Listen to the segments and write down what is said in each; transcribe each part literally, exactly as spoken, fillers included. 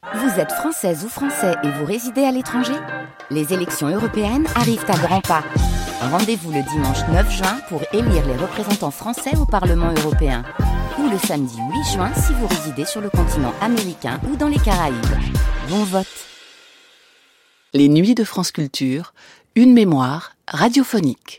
Vous êtes française ou français et vous résidez à l'étranger ? Les élections européennes arrivent à grands pas. Rendez-vous le dimanche neuf juin pour élire les représentants français au Parlement européen. Ou le samedi huit juin si vous résidez sur le continent américain ou dans les Caraïbes. Bon vote. Les Nuits de France Culture, une mémoire radiophonique.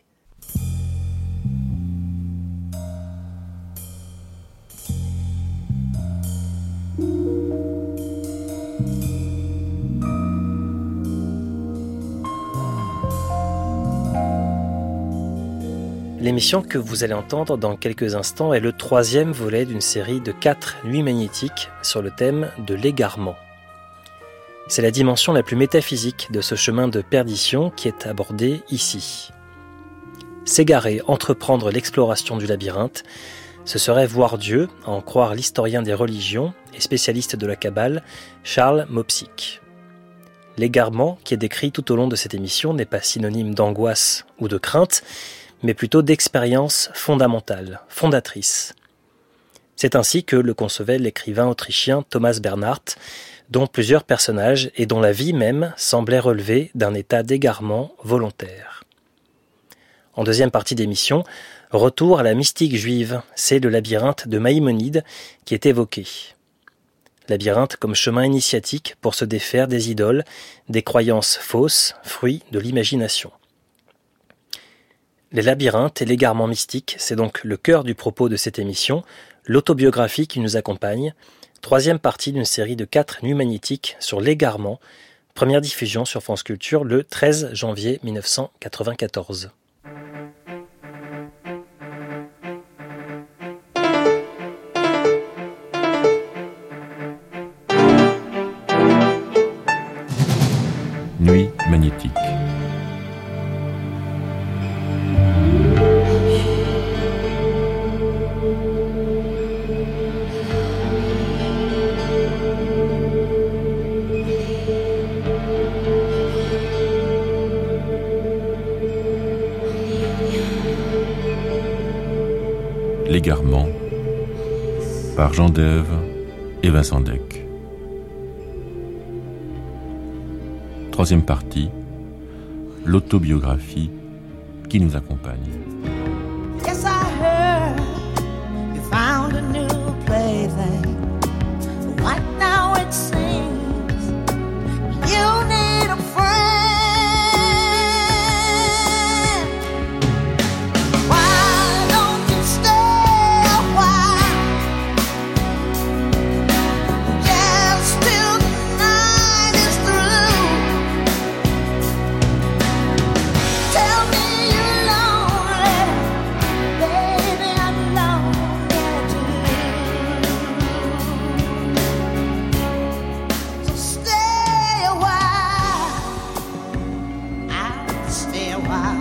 L'émission que vous allez entendre dans quelques instants est le troisième volet d'une série de quatre nuits magnétiques sur le thème de l'égarement. C'est la dimension la plus métaphysique de ce chemin de perdition qui est abordée ici. S'égarer, entreprendre l'exploration du labyrinthe, ce serait voir Dieu, à en croire l'historien des religions et spécialiste de la Kabbale, Charles Mopsic. L'égarement, qui est décrit tout au long de cette émission, n'est pas synonyme d'angoisse ou de crainte, mais plutôt d'expérience fondamentale, fondatrice. C'est ainsi que le concevait l'écrivain autrichien Thomas Bernhardt, dont plusieurs personnages et dont la vie même semblait relever d'un état d'égarement volontaire. En deuxième partie d'émission, retour à la mystique juive, c'est le labyrinthe de Maïmonide qui est évoqué. Labyrinthe comme chemin initiatique pour se défaire des idoles, des croyances fausses, fruits de l'imagination. Les labyrinthes et l'égarement mystique, c'est donc le cœur du propos de cette émission, l'autobiographie qui nous accompagne, troisième partie d'une série de quatre nuits magnétiques sur l'égarement, première diffusion sur France Culture le treize janvier mille neuf cent quatre-vingt-quatorze. Nuit magnétique. L'égarement par Jean Dève et Vincent Deck. Troisième partie, l'autobiographie qui nous accompagne. Yes, I heard you found a new plaything. Right now it seems you need a friend. Why don't you stay a while? Just till the night is through. Tell me you're lonely, baby, I'm lonely too. So stay a while, I'll stay a while.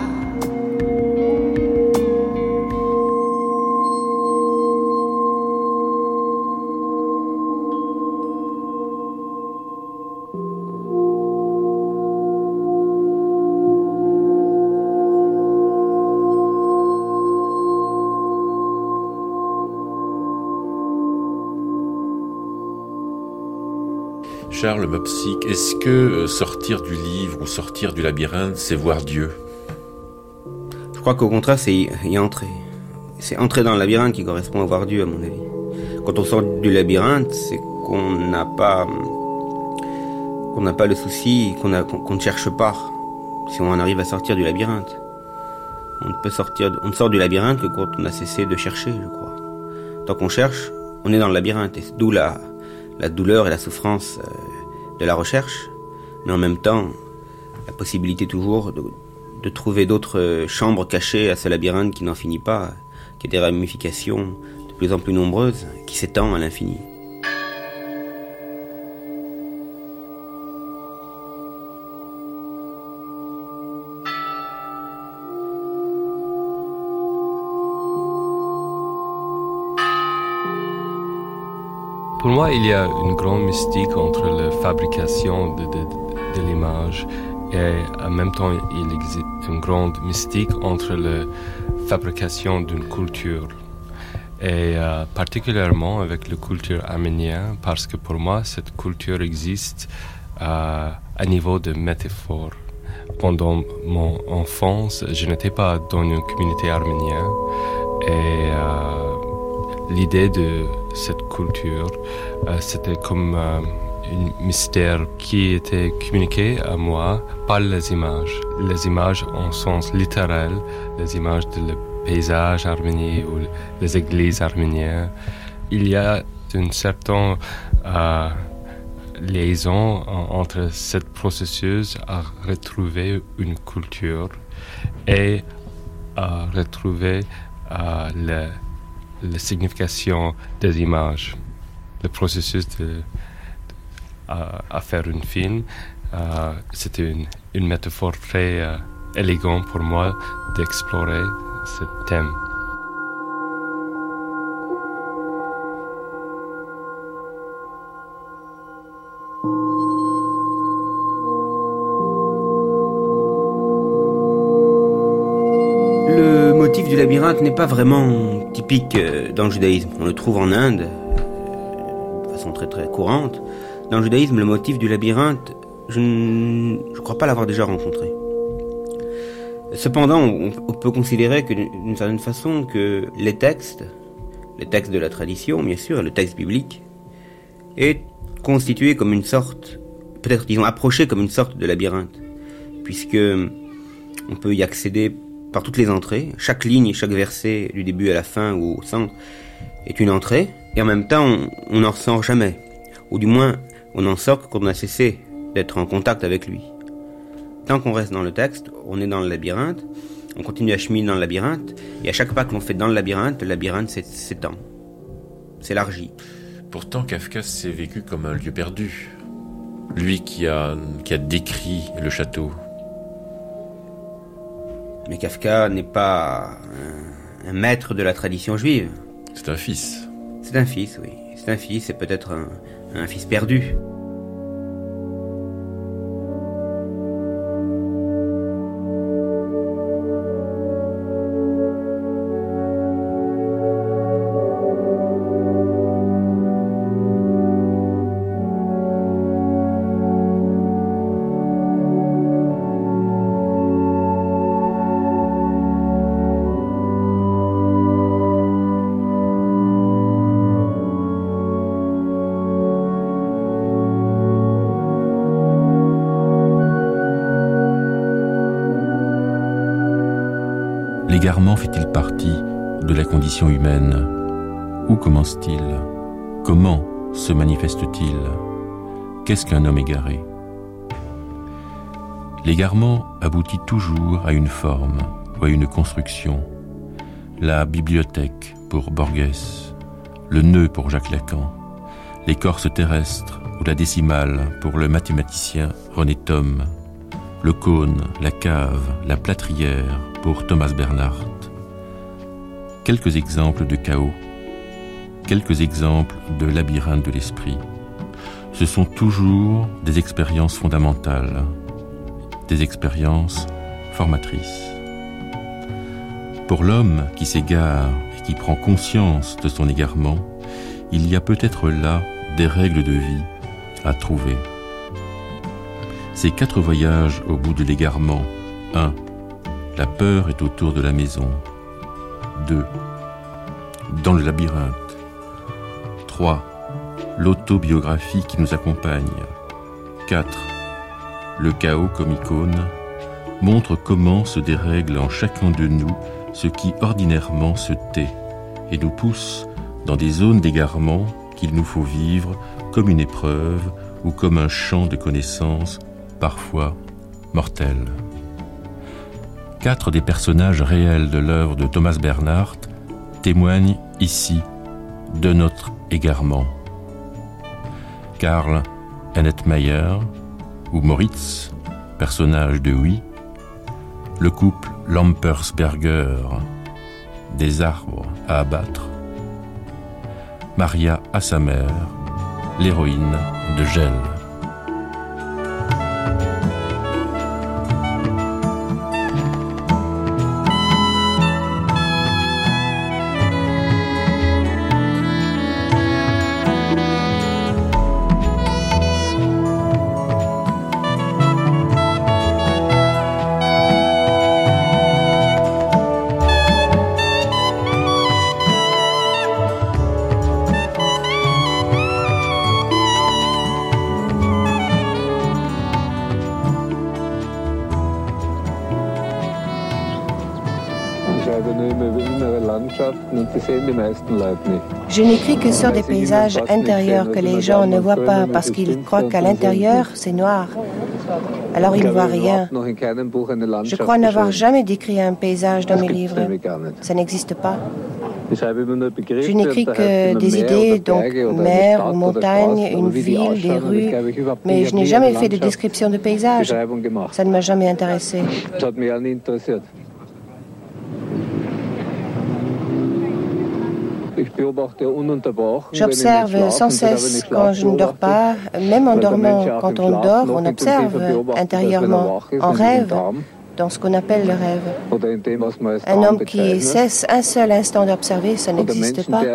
Charles Mopsic, est-ce que euh, sortir du livre ou sortir du labyrinthe, c'est voir Dieu ? Je crois qu'au contraire, c'est y, y entrer. C'est entrer dans le labyrinthe qui correspond à voir Dieu, à mon avis. Quand on sort du labyrinthe, c'est qu'on n'a pas, qu'on n'a pas le souci, qu'on, a, qu'on, qu'on ne cherche pas. Si on en arrive à sortir du labyrinthe, on ne peut sortir, on ne sort du labyrinthe que quand on a cessé de chercher, je crois. Tant qu'on cherche, on est dans le labyrinthe, et c'est d'où la, la douleur et la souffrance euh, de la recherche, mais en même temps, la possibilité toujours de, de trouver d'autres chambres cachées à ce labyrinthe qui n'en finit pas, qui a des ramifications de plus en plus nombreuses, qui s'étend à l'infini. Pour moi, il y a une grande mystique entre la fabrication de, de, de l'image et en même temps, il existe une grande mystique entre la fabrication d'une culture. et euh, particulièrement avec la culture arménienne, parce que pour moi, cette culture existe euh, à niveau de métaphore. Pendant mon enfance, je n'étais pas dans une communauté arménienne et euh, l'idée de cette culture, euh, c'était comme euh, un mystère qui était communiqué à moi par les images. Les images en sens littéral, les images de le paysage arménien ou les églises arméniennes. Il y a une certaine euh, liaison entre ce processus à retrouver une culture et à retrouver euh, le, la signification des images. Le processus de, de à, à faire un film, euh, c'était une, une métaphore très euh, élégante pour moi d'explorer ce thème. Le motif du labyrinthe n'est pas vraiment typique dans le judaïsme. On le trouve en Inde, de façon très très courante. Dans le judaïsme, le motif du labyrinthe, je ne crois pas l'avoir déjà rencontré. Cependant, on, on peut considérer que, d'une certaine façon, que les textes, les textes de la tradition, bien sûr, le texte biblique, est constitué comme une sorte, peut-être disons approché comme une sorte de labyrinthe, puisque on peut y accéder par toutes les entrées. Chaque ligne, chaque verset, du début à la fin ou au centre, est une entrée, et en même temps, on n'en ressort jamais, ou du moins, on n'en sort que quand on a cessé d'être en contact avec lui. Tant qu'on reste dans le texte, on est dans le labyrinthe, on continue à cheminer dans le labyrinthe, et à chaque pas que l'on fait dans le labyrinthe, le labyrinthe s'étend, s'élargit. Pourtant, Kafka s'est vécu comme un lieu perdu. Lui qui a, qui a décrit le château. Mais Kafka n'est pas un, un maître de la tradition juive. C'est un fils. C'est un fils, oui. C'est un fils, c'est peut-être un, un fils perdu. L'égarement fait-il partie de la condition humaine? Où commence-t-il? Comment se manifeste-t-il? Qu'est-ce qu'un homme égaré? L'égarement aboutit toujours à une forme ou à une construction. La bibliothèque pour Borges, le nœud pour Jacques Lacan, l'écorce terrestre ou la décimale pour le mathématicien René Thom, le cône, la cave, la plâtrière pour Thomas Bernhardt. Quelques exemples de chaos, quelques exemples de labyrinthe de l'esprit. Ce sont toujours des expériences fondamentales, des expériences formatrices. Pour l'homme qui s'égare et qui prend conscience de son égarement, il y a peut-être là des règles de vie à trouver. Ces quatre voyages au bout de l'égarement. un. La peur est autour de la maison. deux. Dans le labyrinthe. trois. L'autobiographie qui nous accompagne. quatre. Le chaos comme icône montre comment se dérègle en chacun de nous ce qui ordinairement se tait et nous pousse dans des zones d'égarement qu'il nous faut vivre comme une épreuve ou comme un champ de connaissances parfois mortel. Quatre des personnages réels de l'œuvre de Thomas Bernhardt témoignent ici de notre égarement. Karl Ennetmayer ou Moritz, personnage de Oui, le couple Lampersberger, des arbres à abattre, Maria Assamer, l'héroïne de Gel. Je n'écris que sur des paysages intérieurs que les gens ne voient pas parce qu'ils croient qu'à l'intérieur, c'est noir. Alors ils ne voient rien. Je crois n'avoir jamais décrit un paysage dans mes livres. Ça n'existe pas. Je n'écris que des idées, donc mer ou montagne, une ville, des rues, mais je n'ai jamais fait de description de paysage. Ça ne m'a jamais intéressé. J'observe sans cesse quand je ne dors pas, même en dormant. Quand on dort, on observe intérieurement, en rêve, dans ce qu'on appelle le rêve. Un homme qui cesse un seul instant d'observer, ça n'existe pas.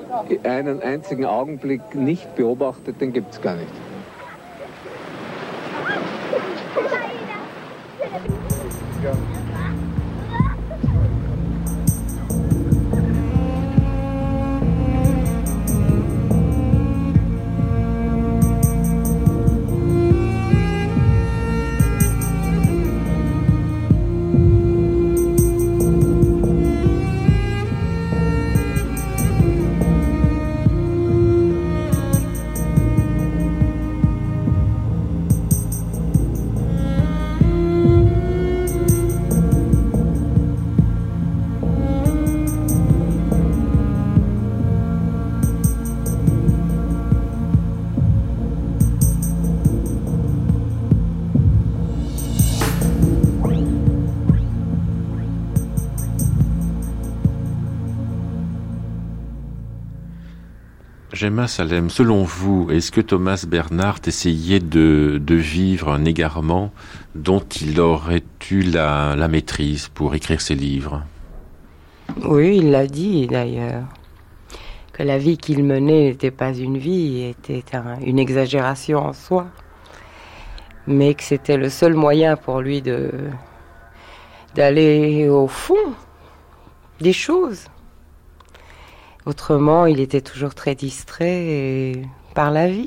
Gemma Salem, selon vous, est-ce que Thomas Bernhard essayait de, de vivre un égarement dont il aurait eu la, la maîtrise pour écrire ses livres ? Oui, il l'a dit d'ailleurs, que la vie qu'il menait n'était pas une vie, était un, une exagération en soi, mais que c'était le seul moyen pour lui de, d'aller au fond des choses. Autrement, il était toujours très distrait et... par la vie.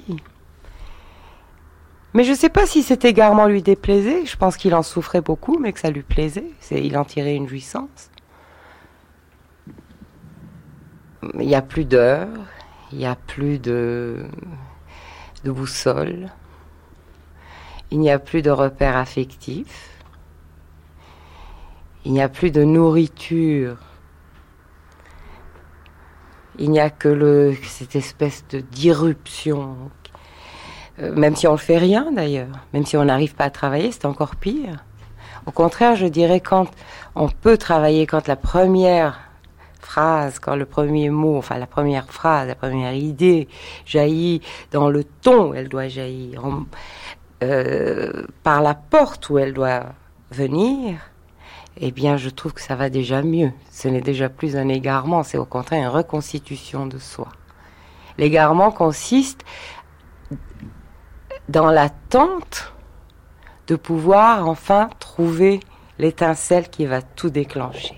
Mais je ne sais pas si cet égarement lui déplaisait. Je pense qu'il en souffrait beaucoup, mais que ça lui plaisait. C'est... Il en tirait une jouissance. Il n'y a plus d'heures, il n'y a plus de... de boussole, il n'y a plus de repères affectifs, il n'y a plus de nourriture. Il n'y a que le, cette espèce de d'irruption, euh, même si on ne fait rien d'ailleurs, même si on n'arrive pas à travailler, c'est encore pire. Au contraire, je dirais quand on peut travailler, quand la première phrase, quand le premier mot, enfin la première phrase, la première idée jaillit dans le ton où elle doit jaillir, en, euh, par la porte où elle doit venir, eh bien, je trouve que ça va déjà mieux. Ce n'est déjà plus un égarement, c'est au contraire une reconstitution de soi. L'égarement consiste dans l'attente de pouvoir enfin trouver l'étincelle qui va tout déclencher.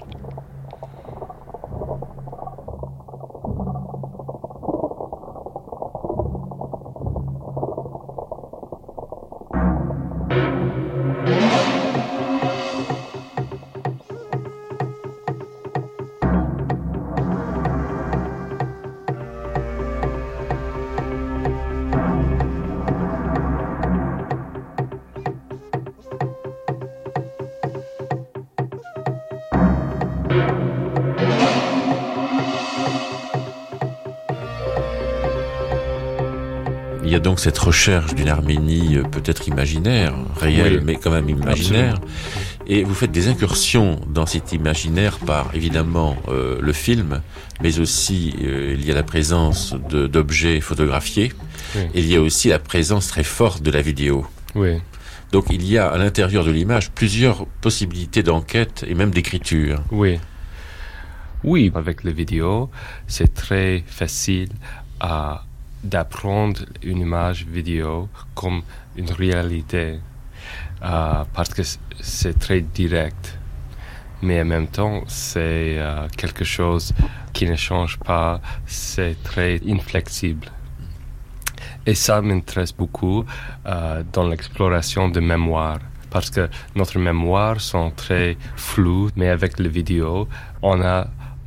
Il y a donc cette recherche d'une Arménie peut-être imaginaire, réelle, oui, mais quand même imaginaire. Absolument. Et vous faites des incursions dans cet imaginaire par, évidemment, euh, le film, mais aussi euh, il y a la présence de, d'objets photographiés, oui, et il y a aussi la présence très forte de la vidéo. Oui. Donc il y a à l'intérieur de l'image plusieurs possibilités d'enquête et même d'écriture. Oui. Oui, avec la vidéo, c'est très facile à d'apprendre une image vidéo comme une réalité euh, parce que c'est très direct, mais en même temps c'est euh, quelque chose qui ne change pas, c'est très inflexible. Et ça m'intéresse beaucoup euh, dans l'exploration de mémoire, parce que notre mémoire sont très floues, mais avec la vidéo on a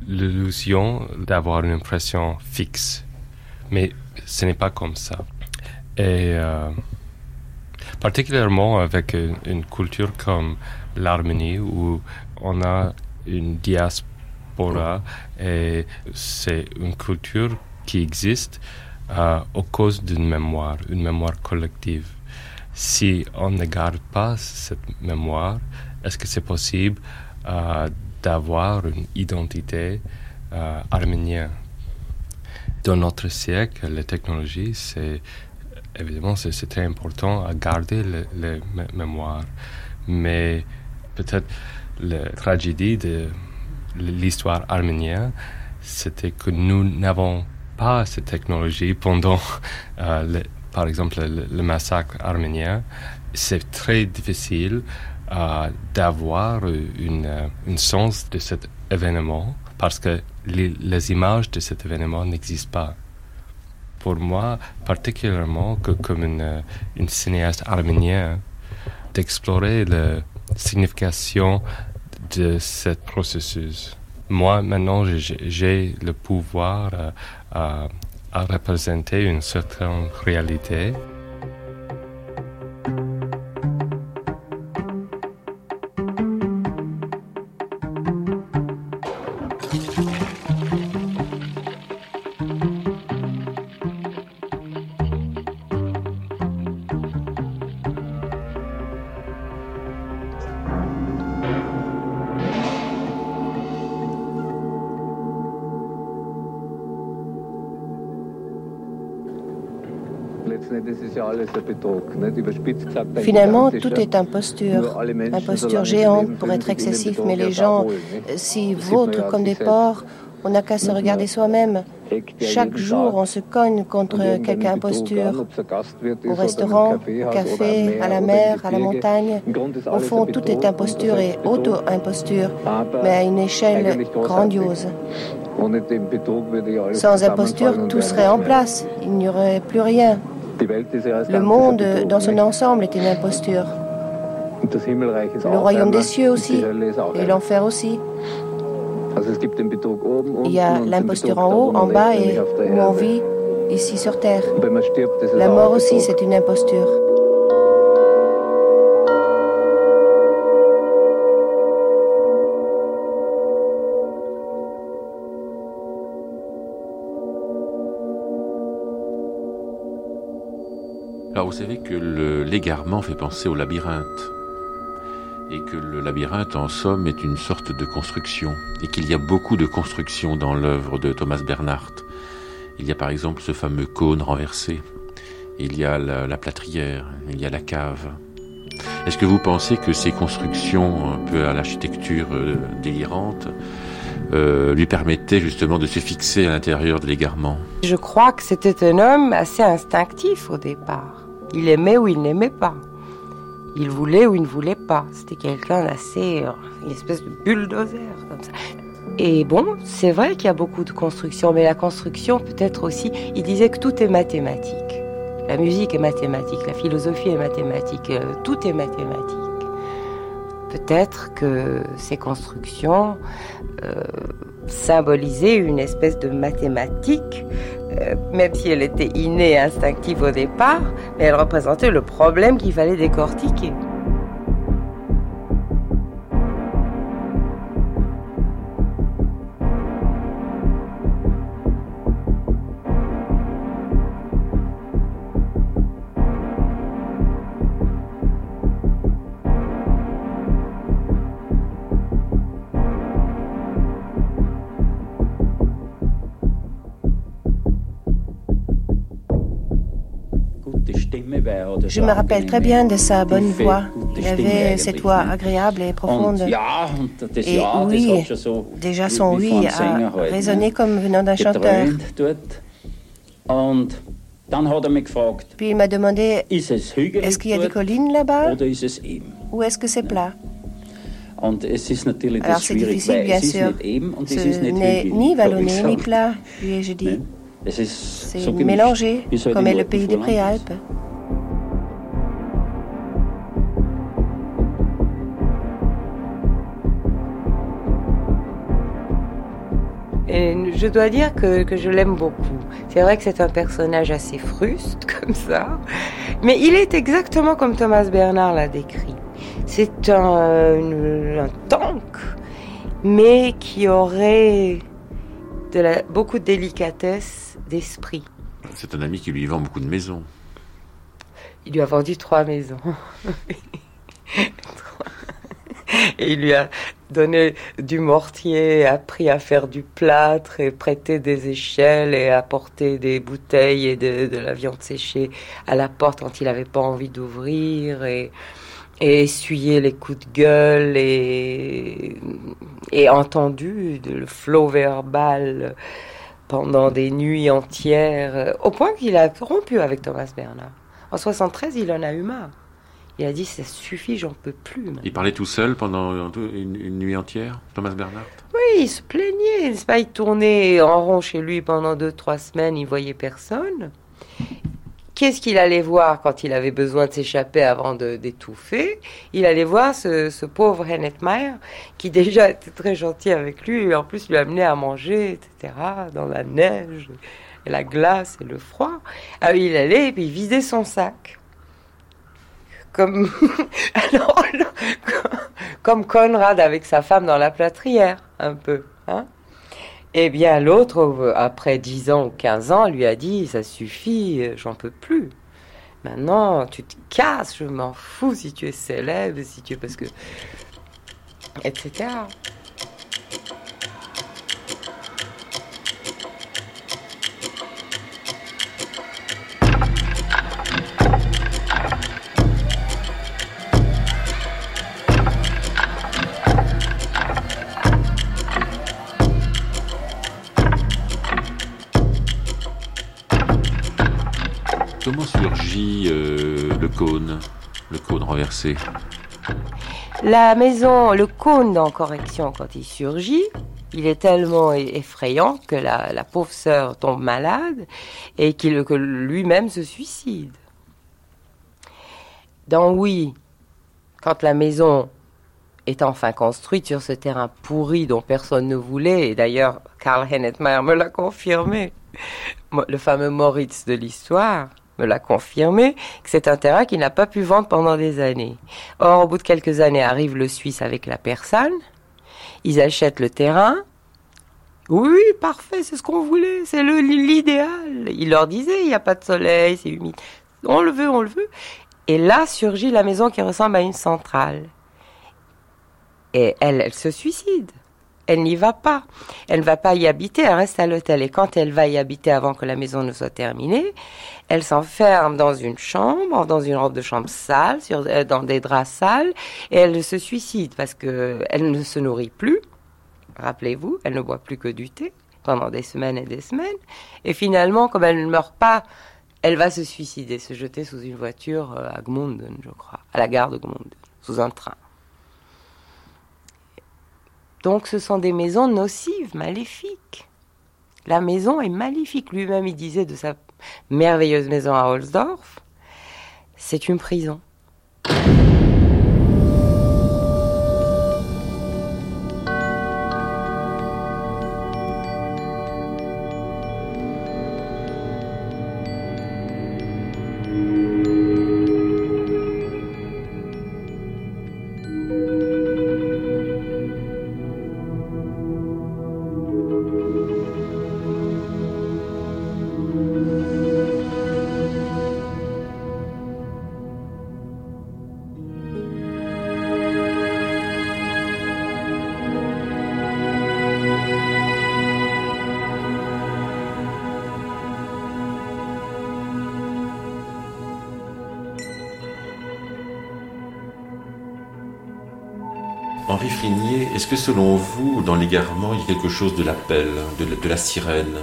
l'illusion d'avoir une impression fixe. Mais ce n'est pas comme ça. Et euh, particulièrement avec une, une culture comme l'Arménie, où on a une diaspora, et c'est une culture qui existe euh, à cause d'une mémoire, une mémoire collective. Si on ne garde pas cette mémoire, est-ce que c'est possible euh, d'avoir une identité euh, arménienne? Dans notre siècle, la technologie, c'est évidemment c'est, c'est très important à garder les mémoires, mais peut-être la tragédie de l'histoire arménienne, c'était que nous n'avons pas cette technologie pendant, euh, le, par exemple, le, le massacre arménien. C'est très difficile euh, d'avoir une, une sens de cet événement parce que les, les images de cet événement n'existent pas. Pour moi, particulièrement que, comme une, une cinéaste arménienne, d'explorer la signification de ce processus. Moi, maintenant, j'ai, j'ai le pouvoir euh, à, à représenter une certaine réalité. Finalement, tout est imposture, imposture géante pour être excessif, mais les gens s'y vautrent comme des porcs. On n'a qu'à se regarder soi-même. Chaque jour, on se cogne contre quelque imposture. Au restaurant, au café, à la mer, à la montagne. Au fond, tout est imposture et auto-imposture, mais à une échelle grandiose. Sans imposture, tout serait en place. Il n'y aurait plus rien. Le monde dans son ensemble est une imposture. Le royaume des cieux aussi, et l'enfer aussi. Il y a l'imposture en haut, en bas et où on vit, ici sur terre. La mort aussi, c'est une imposture. Alors vous savez que le, l'égarement fait penser au labyrinthe, et que le labyrinthe en somme est une sorte de construction, et qu'il y a beaucoup de constructions dans l'œuvre de Thomas Bernhardt. Il y a par exemple ce fameux cône renversé, il y a la, la plâtrière, il y a la cave. Est-ce que vous pensez que ces constructions, un peu à l'architecture euh, délirante, euh, lui permettaient justement de se fixer à l'intérieur de l'égarement? Je crois que c'était un homme assez instinctif au départ. Il aimait ou il n'aimait pas. Il voulait ou il ne voulait pas. C'était quelqu'un d'assez... Euh, une espèce de bulldozer, comme ça. Et bon, c'est vrai qu'il y a beaucoup de constructions, mais la construction peut-être aussi... Il disait que tout est mathématique. La musique est mathématique, la philosophie est mathématique, euh, tout est mathématique. Peut-être que ces constructions euh, symbolisaient une espèce de mathématique, euh, même si elle était innée et instinctive au départ, mais elle représentait le problème qu'il fallait décortiquer. Je me rappelle très bien de sa bonne voix. Il avait cette voix agréable et profonde. Et oui, déjà son oui a résonné comme venant d'un chanteur. Puis il m'a demandé, est-ce qu'il y a des collines là-bas ou est-ce que c'est plat? Alors c'est difficile, bien sûr. Ce n'est ni vallonné ni plat. Puis je dis, c'est mélangé, comme est le pays des Préalpes. je dois dire que, que je l'aime beaucoup. C'est vrai que c'est un personnage assez fruste, comme ça. Mais il est exactement comme Thomas Bernhard l'a décrit. C'est un, une, un tank, mais qui aurait de la, beaucoup de délicatesse d'esprit. C'est un ami qui lui vend beaucoup de maisons. Il lui a vendu trois maisons. Et il lui a donné du mortier, appris à faire du plâtre et prêté des échelles et apporté des bouteilles et de, de la viande séchée à la porte quand il n'avait pas envie d'ouvrir et, et essuyer les coups de gueule et, et entendu le flot verbal pendant des nuits entières, au point qu'il a rompu avec Thomas Bernhard. En soixante-treize, il en a eu marre. Il a dit, ça suffit, j'en peux plus. Maintenant. Il parlait tout seul pendant une, une nuit entière, Thomas Bernhard? Oui, il se plaignait, n'est-ce pas? Il tournait en rond chez lui pendant deux, trois semaines, il voyait personne. Qu'est-ce qu'il allait voir quand il avait besoin de s'échapper avant de, d'étouffer? Il allait voir ce, ce pauvre Hennetmeyer, qui déjà était très gentil avec lui, et en plus lui amenait à manger, et cetera, dans la neige, et la glace et le froid. Alors il allait et puis il vidait son sac. Comme, alors, comme Conrad avec sa femme dans la plâtrière, un peu. Hein? Eh bien, l'autre, après dix ans ou quinze ans, lui a dit, ça suffit, j'en peux plus. Maintenant, tu te casses, je m'en fous si tu es célèbre, si tu es... parce que... et cetera. Comment surgit euh, le cône, le cône renversé? La maison, le cône en correction, quand il surgit, il est tellement effrayant que la, la pauvre sœur tombe malade et qu'il, que lui-même se suicide. Dans Oui, quand la maison est enfin construite sur ce terrain pourri dont personne ne voulait, et d'ailleurs Karl Hennetmeyer me l'a confirmé, le fameux Moritz de l'histoire, me l'a confirmé, que c'est un terrain qu'il n'a pas pu vendre pendant des années. Or, au bout de quelques années, arrive le Suisse avec la personne, ils achètent le terrain. Oui, parfait, c'est ce qu'on voulait, c'est le, l'idéal. Il leur disait, il n'y a pas de soleil, c'est humide. On le veut, on le veut. Et là surgit la maison qui ressemble à une centrale. Et elle, elle se suicide. Elle n'y va pas. Elle ne va pas y habiter, elle reste à l'hôtel. Et quand elle va y habiter avant que la maison ne soit terminée, elle s'enferme dans une chambre, dans une robe de chambre sale, sur, euh, dans des draps sales, et elle se suicide parce qu'elle ne se nourrit plus. Rappelez-vous, elle ne boit plus que du thé pendant des semaines et des semaines. Et finalement, comme elle ne meurt pas, elle va se suicider, se jeter sous une voiture à Gmunden, je crois, à la gare de Gmunden, sous un train. Donc ce sont des maisons nocives, maléfiques. La maison est maléfique. Lui-même, il disait de sa merveilleuse maison à Ohlsdorf, c'est une prison. Henri Frignier, est-ce que selon vous, dans l'égarement, il y a quelque chose de l'appel, de la, de la sirène?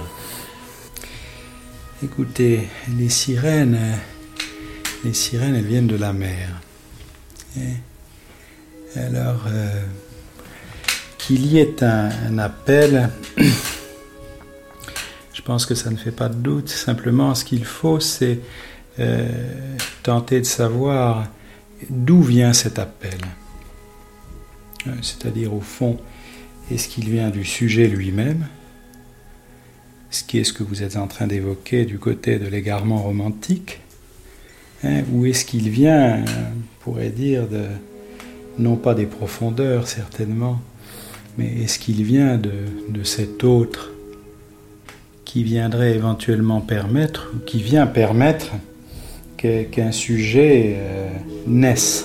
Écoutez, les sirènes, les sirènes, elles viennent de la mer. Et alors, euh, qu'il y ait un, un appel, je pense que ça ne fait pas de doute. Simplement, ce qu'il faut, c'est euh, tenter de savoir d'où vient cet appel. C'est-à-dire, au fond, est-ce qu'il vient du sujet lui-même, ce qui est ce que vous êtes en train d'évoquer du côté de l'égarement romantique, hein, ou est-ce qu'il vient, on pourrait dire, de, non pas des profondeurs certainement, mais est-ce qu'il vient de, de cet autre qui viendrait éventuellement permettre, ou qui vient permettre que, qu'un sujet euh, naisse?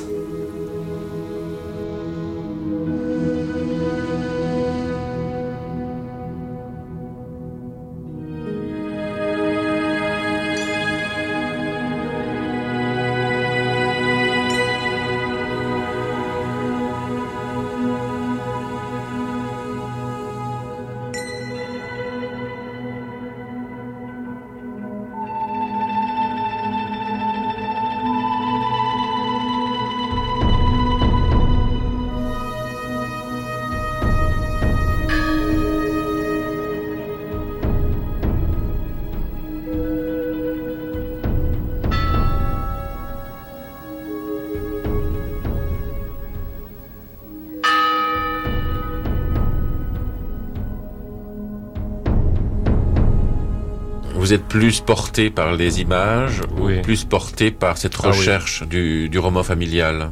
Vous êtes plus porté par les images, oui, ou plus porté par cette recherche ah, oui. du, du roman familial?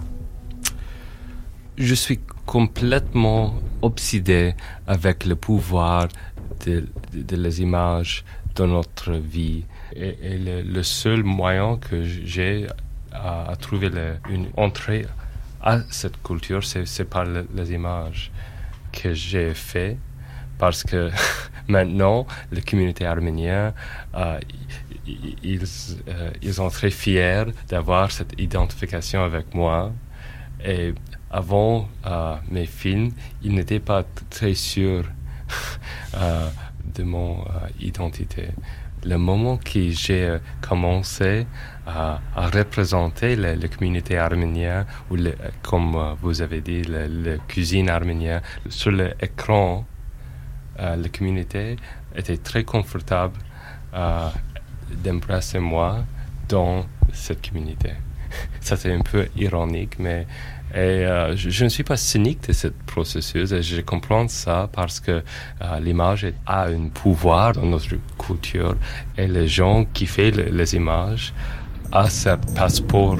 Je suis complètement obsédé avec le pouvoir de, de, de les images dans notre vie. Et, et le, le seul moyen que j'ai à, à trouver le, une entrée à cette culture, c'est, c'est par le, les images que j'ai fait. Parce que maintenant, la communauté arménienne, euh, ils, euh, ils sont très fiers d'avoir cette identification avec moi. Et avant euh, mes films, ils n'étaient pas très sûrs euh, de mon euh, identité. Le moment que j'ai commencé à, à représenter la, la communauté arménienne, ou le, comme vous avez dit, la, la cuisine arménienne, sur l'écran, Euh, la communauté était très confortable euh, d'embrasser moi dans cette communauté. Ça c'est un peu ironique, mais et, euh, je, je ne suis pas cynique de ce processus et je comprends ça parce que euh, l'image a un pouvoir dans notre culture et les gens qui font le, les images ont ce passeport.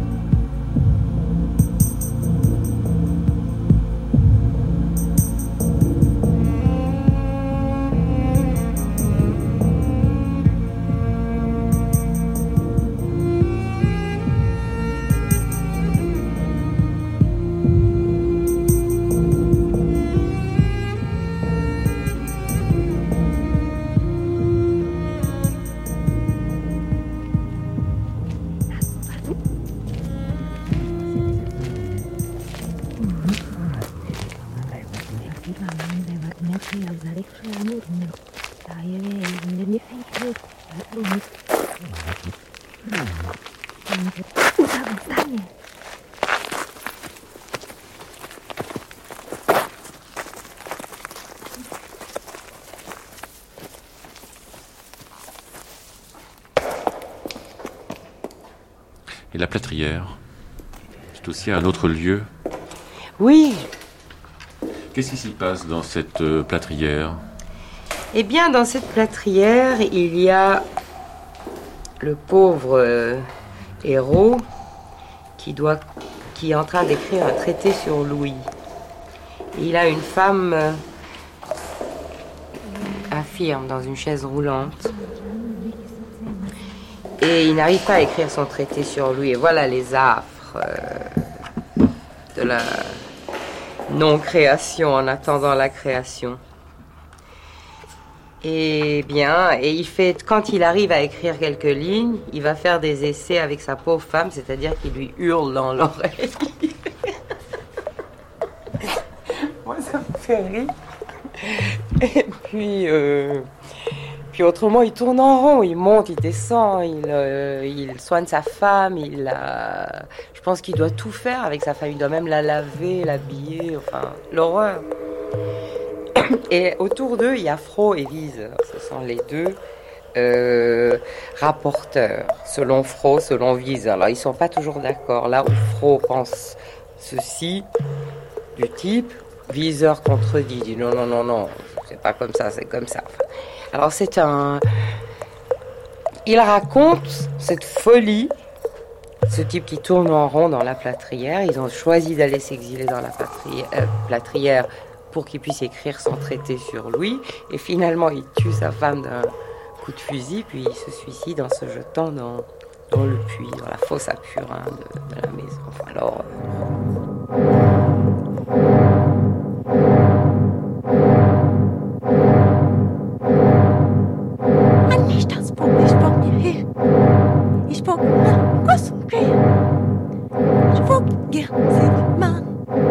Et la plâtrière, c'est aussi un autre lieu. Oui. Qu'est-ce qui s'y passe dans cette euh, plâtrière? Eh bien, dans cette plâtrière, il y a le pauvre euh, héros qui, doit, qui est en train d'écrire un traité sur Louis. Et il a une femme euh, infirme dans une chaise roulante. Et il n'arrive pas à écrire son traité sur lui. Et voilà les affres euh, de la non-création en attendant la création. Et bien, et il fait, quand il arrive à écrire quelques lignes, il va faire des essais avec sa pauvre femme, c'est-à-dire qu'il lui hurle dans l'oreille. Moi, ça me fait rire. Et puis... Euh, Puis autrement, il tourne en rond, il monte, il descend, il, euh, il soigne sa femme, il a... je pense qu'il doit tout faire avec sa femme, il doit même la laver, l'habiller, enfin, l'horreur. Et autour d'eux, il y a Fro et Vise, ce sont les deux euh, rapporteurs, selon Fro, selon Vise. Alors, ils ne sont pas toujours d'accord. Là où Fro pense ceci, du type, Viseur contredit, dit non, non, non, non, c'est pas comme ça, c'est comme ça. Enfin, Alors c'est un... Il raconte cette folie, ce type qui tourne en rond dans la plâtrière. Ils ont choisi d'aller s'exiler dans la plâtrière, euh, plâtrière pour qu'il puisse écrire son traité sur Louis. Et finalement, il tue sa femme d'un coup de fusil, puis il se suicide en se jetant dans, dans le puits, dans la fosse à purin de, de la maison. Enfin, alors... Euh... Ich spuck nach Kuss und Krieg. Spuck gern sich Mann.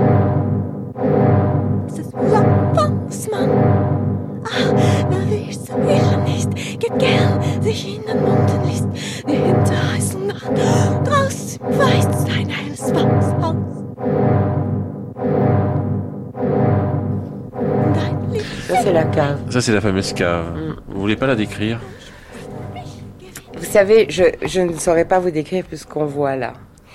Es ist was Mann. Ach, wer will so will nicht. Geht gern sich in den Mund und liest die Hinterheißen Nacht. Draußen im Weiß ein helles Wachshaus. Ça c'est la cave. Ça c'est la fameuse cave. Mm. Vous voulez pas la décrire? Vous savez, je, je ne saurais pas vous décrire plus ce qu'on voit là.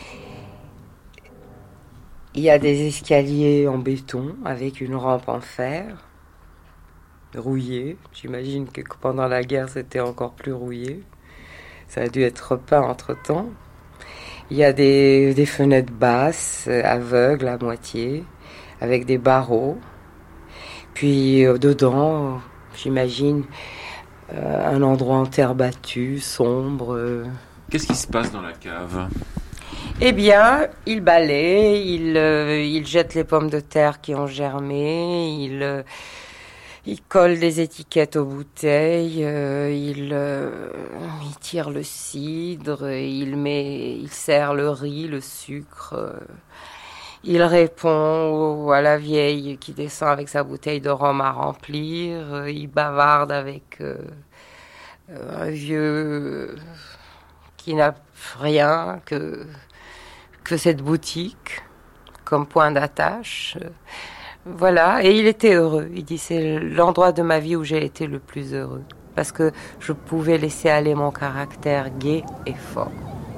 Il y a des escaliers en béton avec une rampe en fer, rouillée. J'imagine que pendant la guerre, c'était encore plus rouillé. Ça a dû être repeint entre-temps. Il y a des, des fenêtres basses, aveugles à moitié, avec des barreaux. Puis euh, dedans, j'imagine... Euh, un endroit en terre battue, sombre. Euh... Qu'est-ce qui se passe dans la cave? Eh bien, il balaye, il, euh, il jette les pommes de terre qui ont germé, il, euh, il colle des étiquettes aux bouteilles, euh, il, euh, il tire le cidre, il, met, il sert le riz, le sucre... Euh... Il répond à la vieille qui descend avec sa bouteille de rhum à remplir. Il bavarde avec euh, un vieux qui n'a rien que, que cette boutique comme point d'attache. Voilà, et il était heureux. Il dit, c'est l'endroit de ma vie où j'ai été le plus heureux. Parce que je pouvais laisser aller mon caractère gai et fort.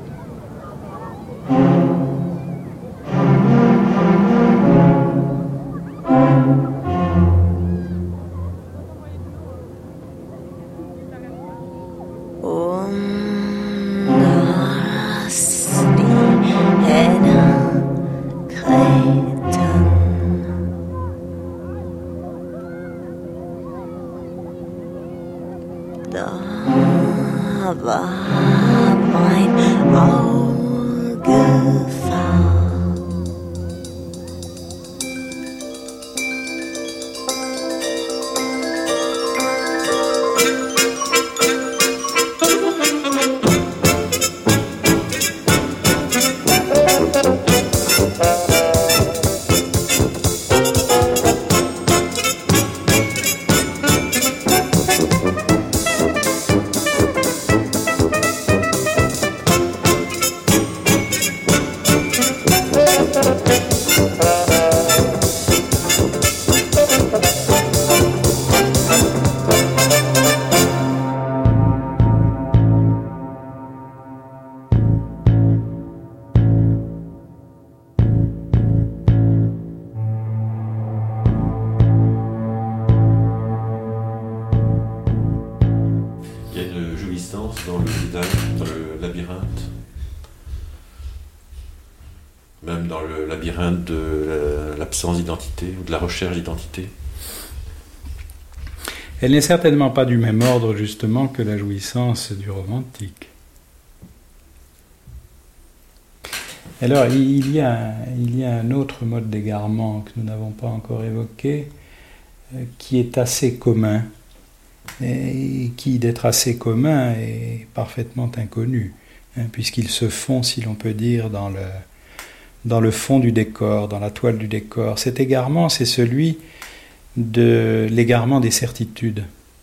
Dans le village, dans le labyrinthe, même dans le labyrinthe de l'absence d'identité ou de la recherche d'identité. Elle n'est certainement pas du même ordre justement que la jouissance du romantique. Alors il y a, il y a un autre mode d'égarement que nous n'avons pas encore évoqué, qui est assez commun, et qui, d'être assez commun, est parfaitement inconnu, hein, puisqu'ils se font, si l'on peut dire, dans le, dans le fond du décor, dans la toile du décor. Cet égarement, c'est celui de l'égarement des certitudes.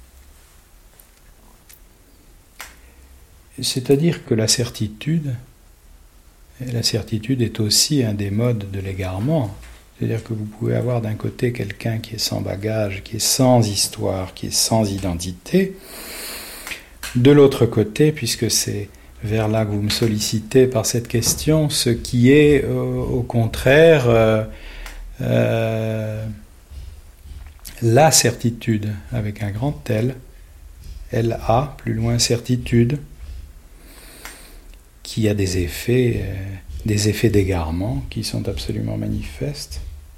C'est-à-dire que la certitude, la certitude est aussi un des modes de l'égarement. C'est-à-dire que vous pouvez avoir d'un côté quelqu'un qui est sans bagage, qui est sans histoire, qui est sans identité. De l'autre côté, puisque c'est vers là que vous me sollicitez par cette question, ce qui est euh, au contraire euh, euh, la certitude avec un grand L, elle a, plus loin, certitude, qui a des effets, euh, des effets d'égarement qui sont absolument manifestes.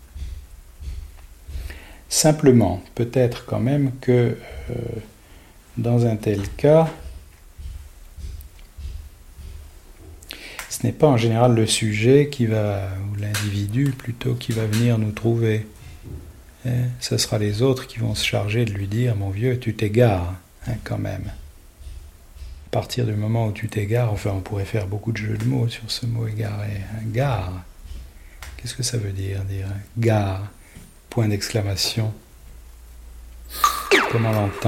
Simplement, peut-être quand même que euh, dans un tel cas, ce n'est pas en général le sujet qui va, ou l'individu plutôt, qui va venir nous trouver. Hein, ce sera les autres qui vont se charger de lui dire « Mon vieux, tu t'égares, hein, quand même ». À partir du moment où tu t'égares, enfin on pourrait faire beaucoup de jeux de mots sur ce mot égaré. Hein, gare, qu'est-ce que ça veut dire, dire gare, point d'exclamation. Comment l'entendre ?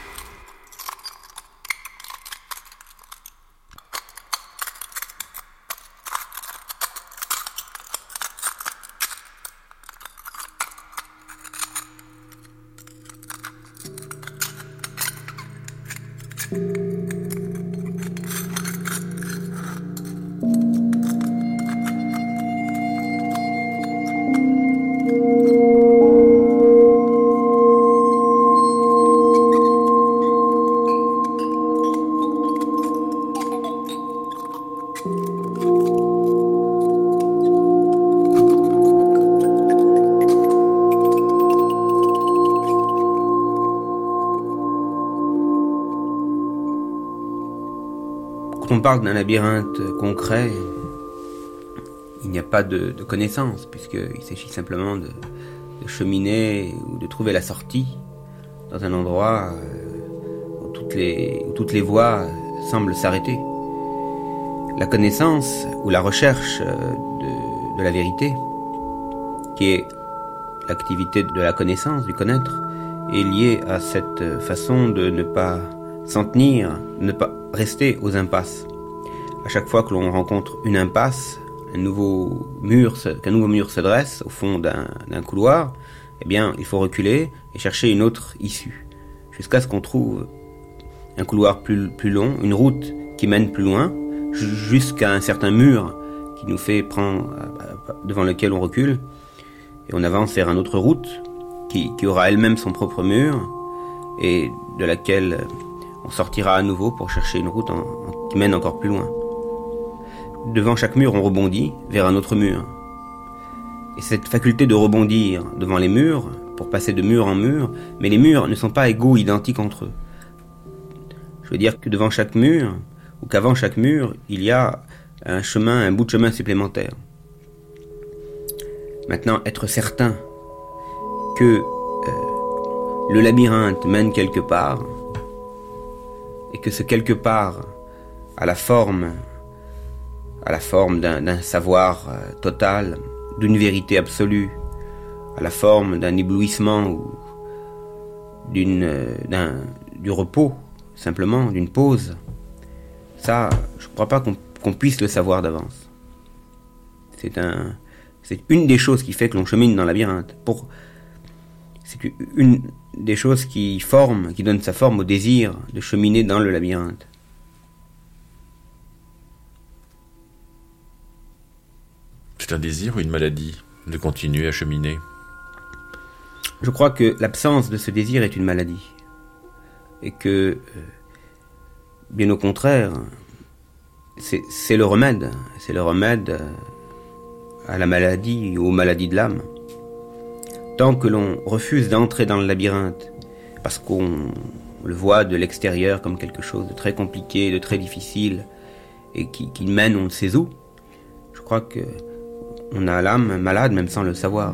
Quand on parle d'un labyrinthe concret, il n'y a pas de, de connaissance, puisqu'il s'agit simplement de, de cheminer ou de trouver la sortie dans un endroit où toutes les, où toutes les voies semblent s'arrêter. La connaissance ou la recherche de, de la vérité, qui est l'activité de la connaissance, du connaître, est liée à cette façon de ne pas s'en tenir, de ne pas rester aux impasses. À chaque fois que l'on rencontre une impasse, un nouveau mur, qu'un nouveau mur se dresse au fond d'un, d'un couloir, eh bien, il faut reculer et chercher une autre issue, jusqu'à ce qu'on trouve un couloir plus, plus long, une route qui mène plus loin, jusqu'à un certain mur qui nous fait prendre, devant lequel on recule, et on avance vers une autre route qui, qui aura elle-même son propre mur, et de laquelle on sortira à nouveau pour chercher une route en, en, qui mène encore plus loin. Devant chaque mur, on rebondit vers un autre mur. Et cette faculté de rebondir devant les murs, pour passer de mur en mur, mais les murs ne sont pas égaux, identiques entre eux. Je veux dire que devant chaque mur, ou qu'avant chaque mur, il y a un chemin, un bout de chemin supplémentaire. Maintenant, être certain que euh, le labyrinthe mène quelque part, et que ce quelque part a la forme, a la forme d'un, d'un savoir euh, total, d'une vérité absolue, à la forme d'un éblouissement ou d'une, euh, d'un, du repos, simplement, d'une pause. Ça, je ne crois pas qu'on, qu'on puisse le savoir d'avance. C'est, un, c'est une des choses qui fait que l'on chemine dans le labyrinthe. Pour, c'est une des choses qui forme, qui donne sa forme au désir de cheminer dans le labyrinthe. C'est un désir ou une maladie de continuer à cheminer ? Je crois que l'absence de ce désir est une maladie. Et que, euh, bien au contraire, c'est, c'est le remède. C'est le remède à la maladie ou aux maladies de l'âme. Tant que l'on refuse d'entrer dans le labyrinthe, parce qu'on le voit de l'extérieur comme quelque chose de très compliqué, de très difficile, et qui, qui mène on ne sait où, je crois que on a l'âme malade même sans le savoir.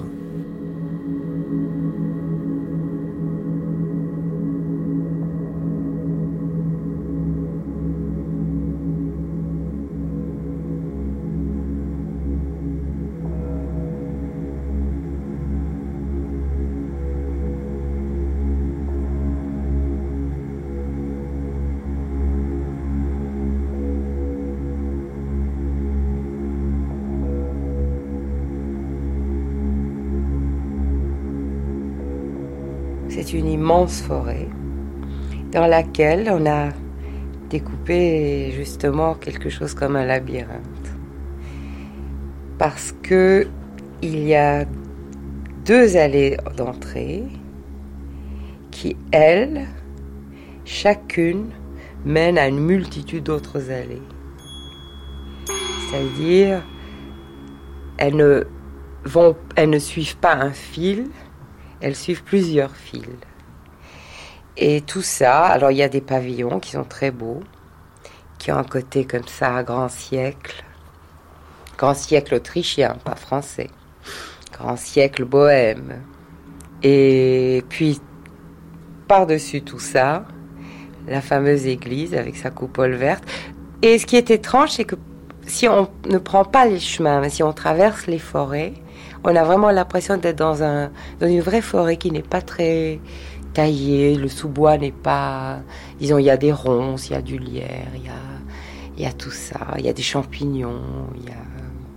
C'est une immense forêt dans laquelle on a découpé justement quelque chose comme un labyrinthe. Parce que il y a deux allées d'entrée qui, elles, chacune mène à une multitude d'autres allées. C'est-à-dire, elles ne, vont, elles ne suivent pas un fil, elles suivent plusieurs fils. Et tout ça, alors il y a des pavillons qui sont très beaux, qui ont un côté comme ça, grand siècle, grand siècle autrichien, pas français, grand siècle bohème. Et puis, par-dessus tout ça, la fameuse église avec sa coupole verte. Et ce qui est étrange, c'est que si on ne prend pas les chemins, mais si on traverse les forêts, on a vraiment l'impression d'être dans, un, dans une vraie forêt qui n'est pas très taillée, le sous-bois n'est pas... Disons, il y a des ronces, il y a du lierre, il y a, il y a tout ça, il y a des champignons, il y a...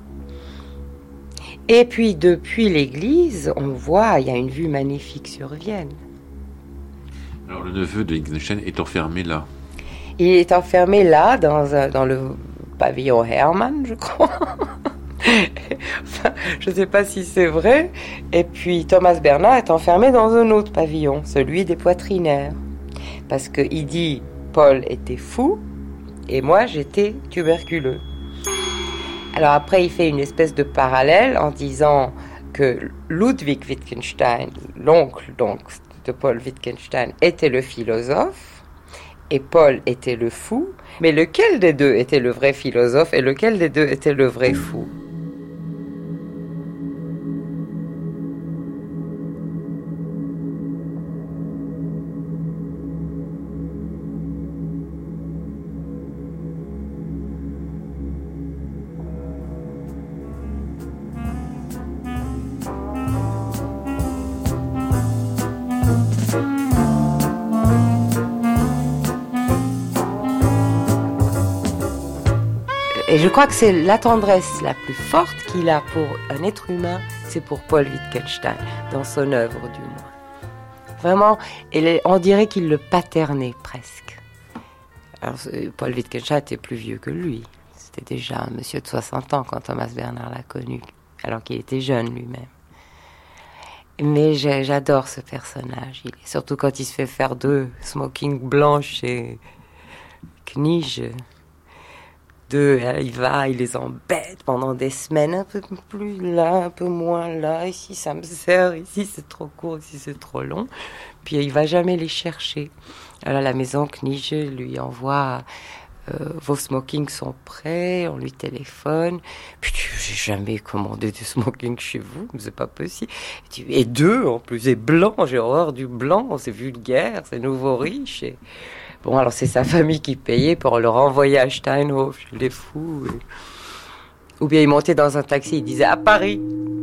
Et puis, depuis l'église, on voit, il y a une vue magnifique sur Vienne. Alors, le neveu de Wittgenstein est enfermé là. Il est enfermé là, dans, un, dans le pavillon Hermann, je crois. Enfin, je ne sais pas si c'est vrai. Et puis, Thomas Bernhard est enfermé dans un autre pavillon, celui des poitrinaires. Parce qu'il dit, Paul était fou, et moi, j'étais tuberculeux. Alors après, il fait une espèce de parallèle en disant que Ludwig Wittgenstein, l'oncle donc de Paul Wittgenstein, était le philosophe et Paul était le fou. Mais lequel des deux était le vrai philosophe et lequel des deux était le vrai fou ? Et je crois que c'est la tendresse la plus forte qu'il a pour un être humain, c'est pour Paul Wittgenstein, dans son œuvre du moins. Vraiment, on dirait qu'il le paternait presque. Alors, Paul Wittgenstein était plus vieux que lui. C'était déjà un monsieur de soixante ans quand Thomas Bernhard l'a connu, alors qu'il était jeune lui-même. Mais j'adore ce personnage, il, surtout quand il se fait faire deux smoking blancs chez Kniege. Deux, il va, il les embête pendant des semaines, un peu plus là, un peu moins là, ici ça me sert, ici c'est trop court, ici c'est trop long. Puis il va jamais les chercher. Alors la maison Kniege lui envoie euh, vos smokings sont prêts, on lui téléphone. Puis j'ai jamais commandé du smoking chez vous, c'est pas possible. Et deux en plus, et blanc, j'ai horreur du blanc, c'est vulgaire, c'est nouveau riche. Et... Bon, alors c'est sa famille qui payait pour le renvoyer à Steinhof, les fous. Et... Ou bien il montait dans un taxi, il disait à Paris.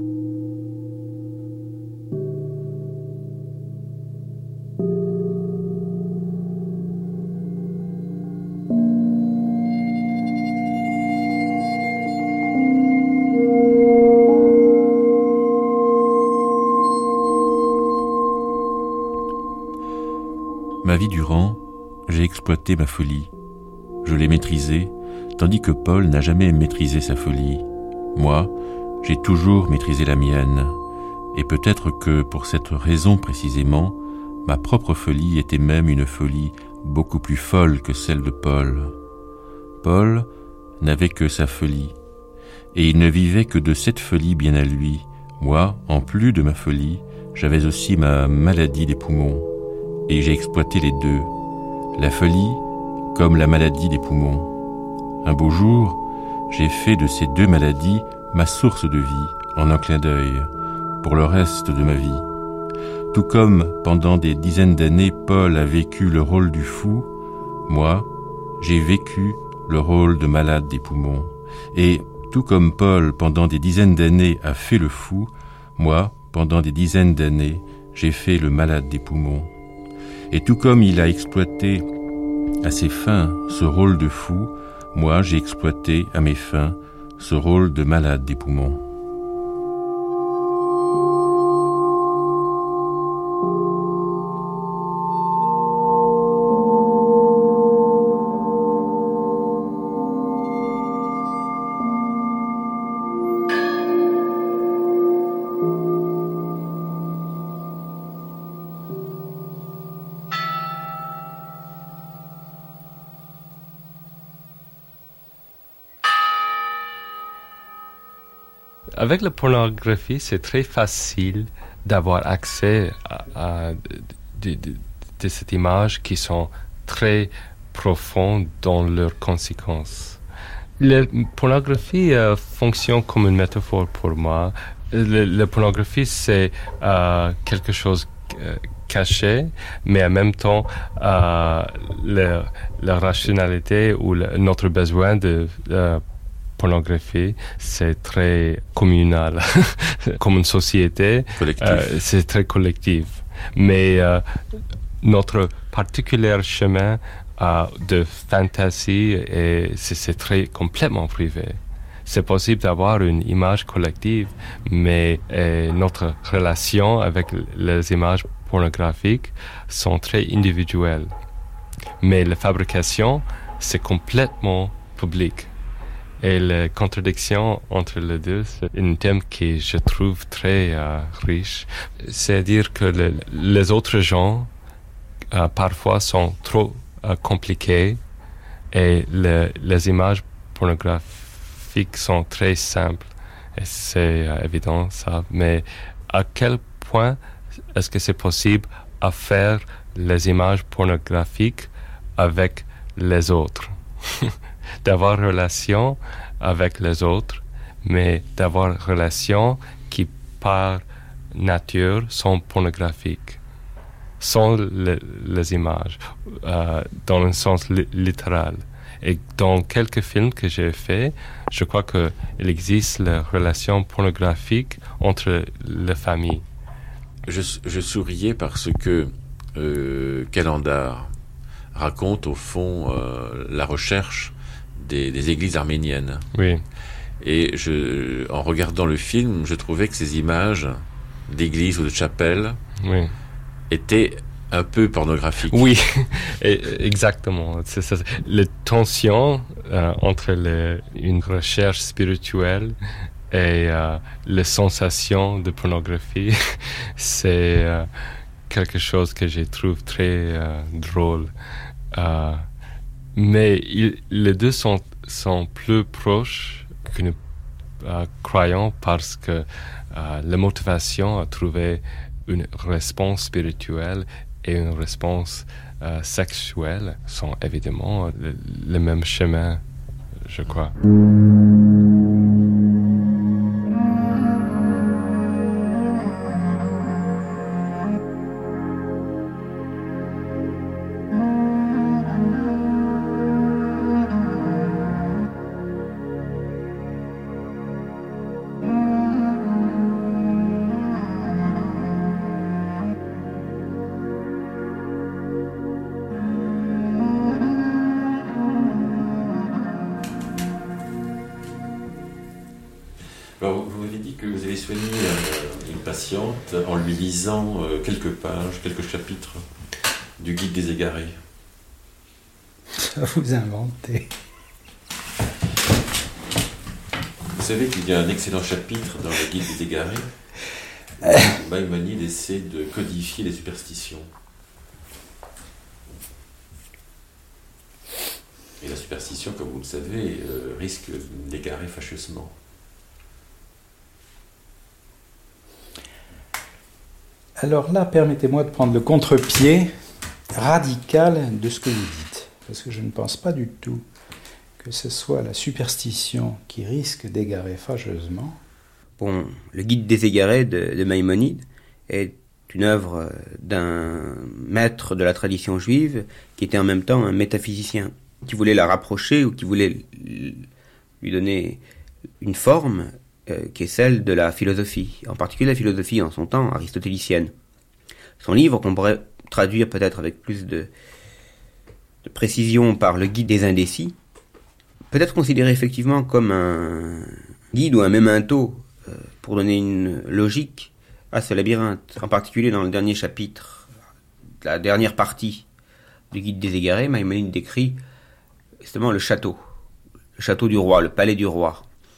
Ma vie durant, j'ai exploité ma folie. Je l'ai maîtrisée, tandis que Paul n'a jamais maîtrisé sa folie. Moi, j'ai toujours maîtrisé la mienne. Et peut-être que, pour cette raison précisément, ma propre folie était même une folie beaucoup plus folle que celle de Paul. Paul n'avait que sa folie, et il ne vivait que de cette folie bien à lui. Moi, en plus de ma folie, j'avais aussi ma maladie des poumons, et j'ai exploité les deux. La folie comme la maladie des poumons. Un beau jour, j'ai fait de ces deux maladies ma source de vie, en un clin d'œil, pour le reste de ma vie. Tout comme, pendant des dizaines d'années, Paul a vécu le rôle du fou, moi, j'ai vécu le rôle de malade des poumons. Et tout comme Paul, pendant des dizaines d'années, a fait le fou, moi, pendant des dizaines d'années, j'ai fait le malade des poumons. Et tout comme il a exploité à ses fins ce rôle de fou, moi j'ai exploité à mes fins ce rôle de malade des poumons. Avec la pornographie, c'est très facile d'avoir accès à, à de, de, de cette image qui sont très profondes dans leurs conséquences. La pornographie euh, fonctionne comme une métaphore pour moi. Le, la pornographie, c'est euh, quelque chose euh, caché, mais en même temps, euh, le, la rationalité ou le, notre besoin de euh, pornographie, c'est très communal. Comme une société, euh, c'est très collectif. Mais euh, notre particulier chemin euh, de fantasy, et c'est, c'est très complètement privé. C'est possible d'avoir une image collective, mais euh, notre relation avec les images pornographiques sont très individuelles. Mais la fabrication, c'est complètement public. Et la contradiction entre les deux, c'est un thème que je trouve très euh, riche. C'est-à-dire que le, les autres gens, euh, parfois, sont trop euh, compliqués et le, les images pornographiques sont très simples. Et c'est euh, évident, ça. Mais à quel point est-ce que c'est possible à faire les images pornographiques avec les autres? D'avoir relation avec les autres, mais d'avoir relation qui, par nature, sont pornographiques, sont le, les images, euh, dans un sens li- littéral. Et dans quelques films que j'ai faits, je crois qu'il existe la relation pornographique entre les familles. Je, je souriais parce que euh, Calendar raconte au fond euh, la recherche Des, des églises arméniennes. Oui. Et je, en regardant le film, je trouvais que ces images d'églises ou de chapelles oui. étaient un peu pornographiques. Oui, exactement. C'est, c'est, les tensions euh, entre les, une recherche spirituelle et euh, les sensations de pornographie, c'est euh, quelque chose que je trouve très euh, drôle. Euh, Mais il, les deux sont, sont plus proches que nous euh, croyons parce que euh, la motivation à trouver une réponse spirituelle et une réponse euh, sexuelle sont évidemment le, le même chemin, je crois. En lui lisant euh, quelques pages, quelques chapitres du Guide des égarés. Ça vous inventez. Vous savez qu'il y a un excellent chapitre dans le Guide des égarés où Maïmonide essaie de codifier les superstitions. Et la superstition, comme vous le savez, euh, risque d'égarer fâcheusement. Alors là, permettez-moi de prendre le contre-pied radical de ce que vous dites, parce que je ne pense pas du tout que ce soit la superstition qui risque d'égarer fâcheusement. Bon, le Guide des égarés de, de Maïmonide est une œuvre d'un maître de la tradition juive qui était en même temps un métaphysicien, qui voulait la rapprocher ou qui voulait lui donner une forme euh, qui est celle de la philosophie, en particulier la philosophie en son temps aristotélicienne. Son livre, qu'on pourrait traduire peut-être avec plus de, de précision par le Guide des indécis, peut être considéré effectivement comme un guide ou un memento euh, pour donner une logique à ce labyrinthe. En particulier dans le dernier chapitre, la dernière partie du Guide des égarés, Maïmonide décrit justement le château, le château du roi, le palais du roi.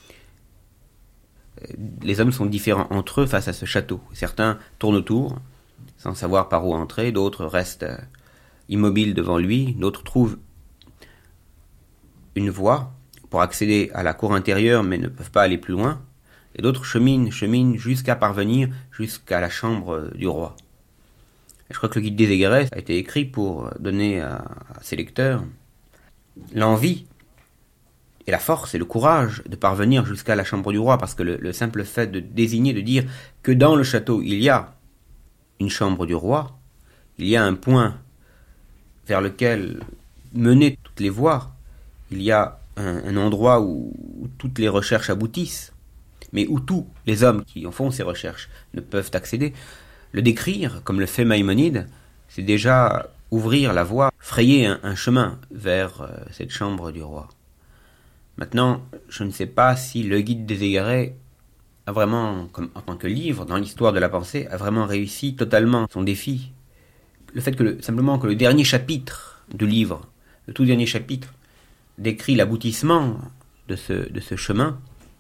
Les hommes sont différents entre eux face à ce château. Certains tournent autour, sans savoir par où entrer, d'autres restent immobiles devant lui, d'autres trouvent une voie pour accéder à la cour intérieure mais ne peuvent pas aller plus loin. et d'autres cheminent, cheminent jusqu'à parvenir jusqu'à la chambre du roi. Et je crois que le Guide des égarés a été écrit pour donner à, à ses lecteurs l'envie et la force et le courage de parvenir jusqu'à la chambre du roi, parce que le, le simple fait de désigner, de dire que dans le château il y a une chambre du roi, il y a un point vers lequel mener toutes les voies, il y a un, un endroit où, où toutes les recherches aboutissent, mais où tous les hommes qui en font ces recherches ne peuvent accéder. Le décrire, comme le fait Maïmonide, c'est déjà ouvrir la voie, frayer un, un chemin vers euh, cette chambre du roi. Maintenant, je ne sais pas si le Guide des égarés a vraiment, comme, en tant que livre, dans l'histoire de la pensée, a vraiment réussi totalement son défi. Le fait que le, simplement que le dernier chapitre du livre, le tout dernier chapitre, décrit l'aboutissement de ce, de ce chemin,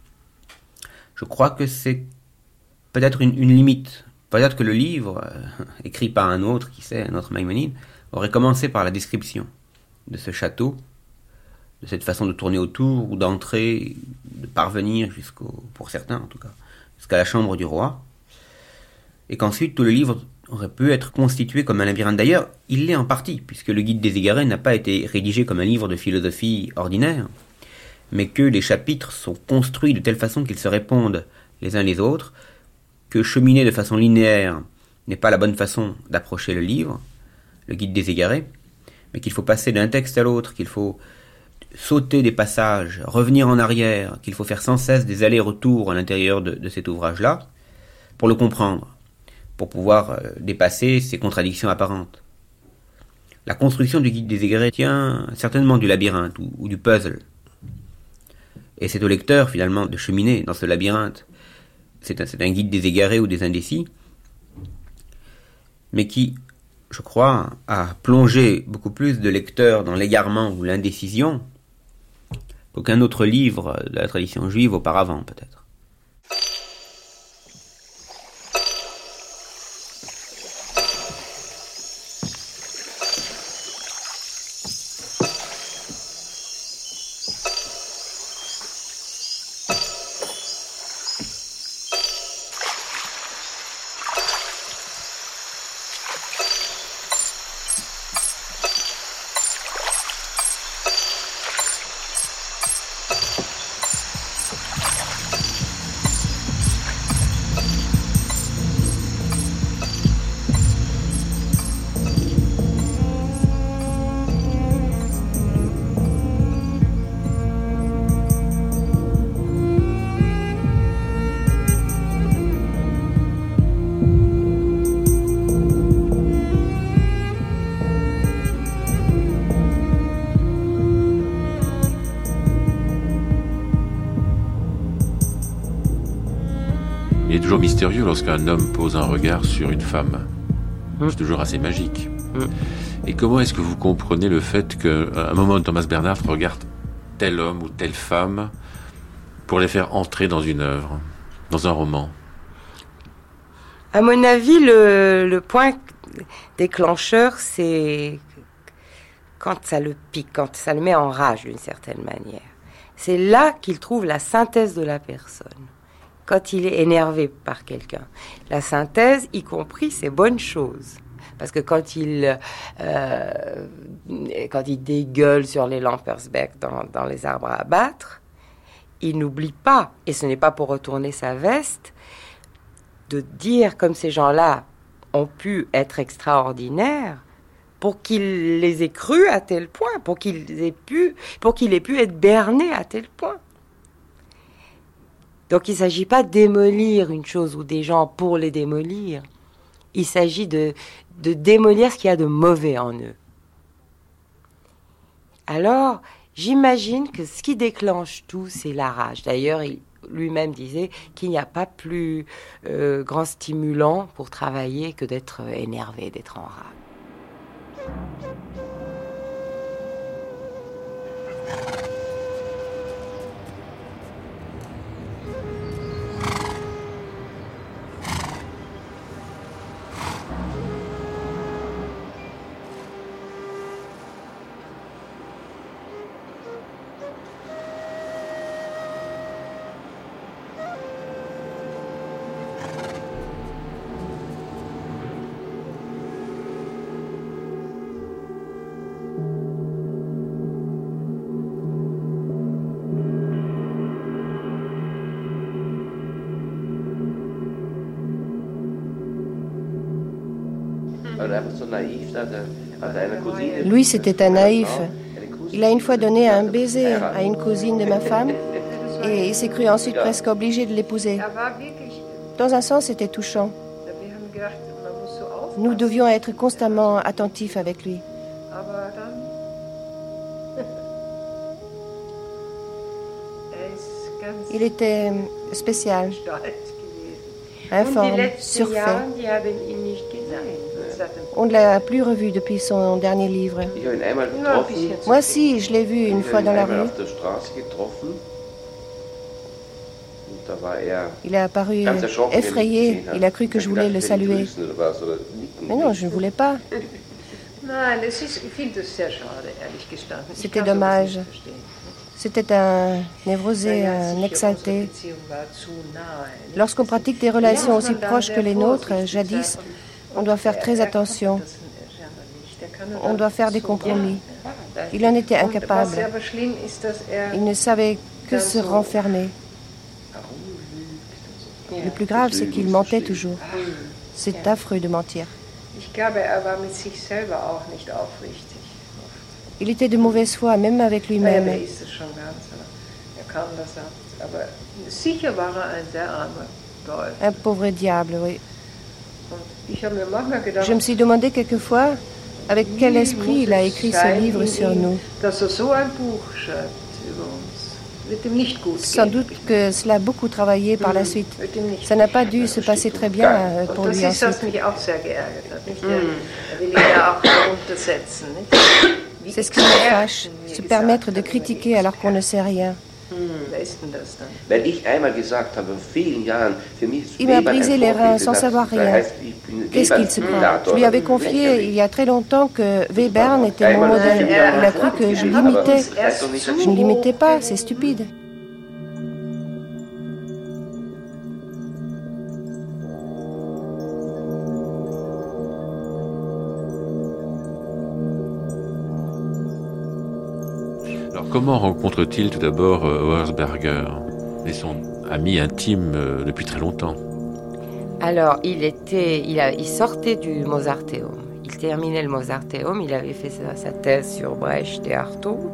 je crois que c'est peut-être une, une limite. Peut-être que le livre, euh, écrit par un autre, qui sait, un autre Maïmonide, aurait commencé par la description de ce château, de cette façon de tourner autour, ou d'entrer, de parvenir jusqu'au, pour certains en tout cas, jusqu'à la chambre du roi, et qu'ensuite tout le livre aurait pu être constitué comme un labyrinthe. D'ailleurs, il l'est en partie, puisque le Guide des égarés n'a pas été rédigé comme un livre de philosophie ordinaire, mais que les chapitres sont construits de telle façon qu'ils se répondent les uns les autres, que cheminer de façon linéaire n'est pas la bonne façon d'approcher le livre, le Guide des égarés, mais qu'il faut passer d'un texte à l'autre, qu'il faut sauter des passages, revenir en arrière, qu'il faut faire sans cesse des allers-retours à l'intérieur de, de cet ouvrage-là, pour le comprendre, pour pouvoir euh, dépasser ces contradictions apparentes. La construction du Guide des égarés tient certainement du labyrinthe ou, ou du puzzle. Et c'est au lecteur, finalement, de cheminer dans ce labyrinthe. C'est un, c'est un guide des égarés ou des indécis, mais qui, je crois, a plongé beaucoup plus de lecteurs dans l'égarement ou l'indécision qu'aucun autre livre de la tradition juive auparavant, peut-être. Il est toujours mystérieux lorsqu'un homme pose un regard sur une femme. Mmh. C'est toujours assez magique. Mmh. Et comment est-ce que vous comprenez le fait qu'à un moment, Thomas Bernhard regarde tel homme ou telle femme pour les faire entrer dans une œuvre, dans un roman? À mon avis, le, le point déclencheur, c'est quand ça le pique, quand ça le met en rage d'une certaine manière. C'est là qu'il trouve la synthèse de la personne. Quand il est énervé par quelqu'un. La synthèse, y compris ses bonnes choses. Parce que quand il, euh, quand il dégueule sur les Lampersbeck dans, dans les arbres à abattre, il n'oublie pas, et ce n'est pas pour retourner sa veste, de dire comme ces gens-là ont pu être extraordinaires, pour qu'il les ait crus à tel point, pour qu'ils aient pu, pour qu'il ait pu être berné à tel point. Donc il ne s'agit pas de démolir une chose ou des gens pour les démolir. Il s'agit de, de démolir ce qu'il y a de mauvais en eux. Alors, j'imagine que ce qui déclenche tout, c'est la rage. D'ailleurs, il lui-même disait qu'il n'y a pas plus euh, grand stimulant pour travailler que d'être énervé, d'être en rage. Lui, c'était un naïf. Il a une fois donné un baiser à une cousine de ma femme et il s'est cru ensuite presque obligé de l'épouser. Dans un sens, c'était touchant. Nous devions être constamment attentifs avec lui. Il était spécial, informe, surfait. On ne l'a plus revu depuis son dernier livre. Moi aussi, je l'ai vu une fois dans la rue. Il est apparu effrayé. Il a cru que je voulais le saluer. Mais non, je ne voulais pas. C'était dommage. C'était un névrosé, un exalté. Lorsqu'on pratique des relations aussi proches que les nôtres, jadis, on doit faire très attention. On doit faire des compromis. Il en était incapable. Il ne savait que se renfermer. Le plus grave, c'est qu'il mentait toujours. C'est affreux de mentir. Il était de mauvaise foi, même avec lui-même. Un pauvre diable, oui. Je me suis demandé quelquefois avec quel esprit il a écrit ce livre sur nous. Sans doute que cela a beaucoup travaillé par la suite. Ça n'a pas dû se passer très bien pour lui ensuite. C'est ce qui me fâche, se permettre de critiquer alors qu'on ne sait rien. Il m'a brisé les reins sans savoir rien. Qu'est-ce qu'il se prend? Je lui avais confié il y a très longtemps que Webern était mon modèle. Il a cru que je l'imitais. Je ne l'imitais pas, c'est stupide. Comment rencontre-t-il tout d'abord Auersberger et son ami intime euh, depuis très longtemps? Alors, il était, il, a, il sortait du Mozarteum. Il terminait le Mozarteum, il avait fait sa, sa thèse sur Brecht et Artaud.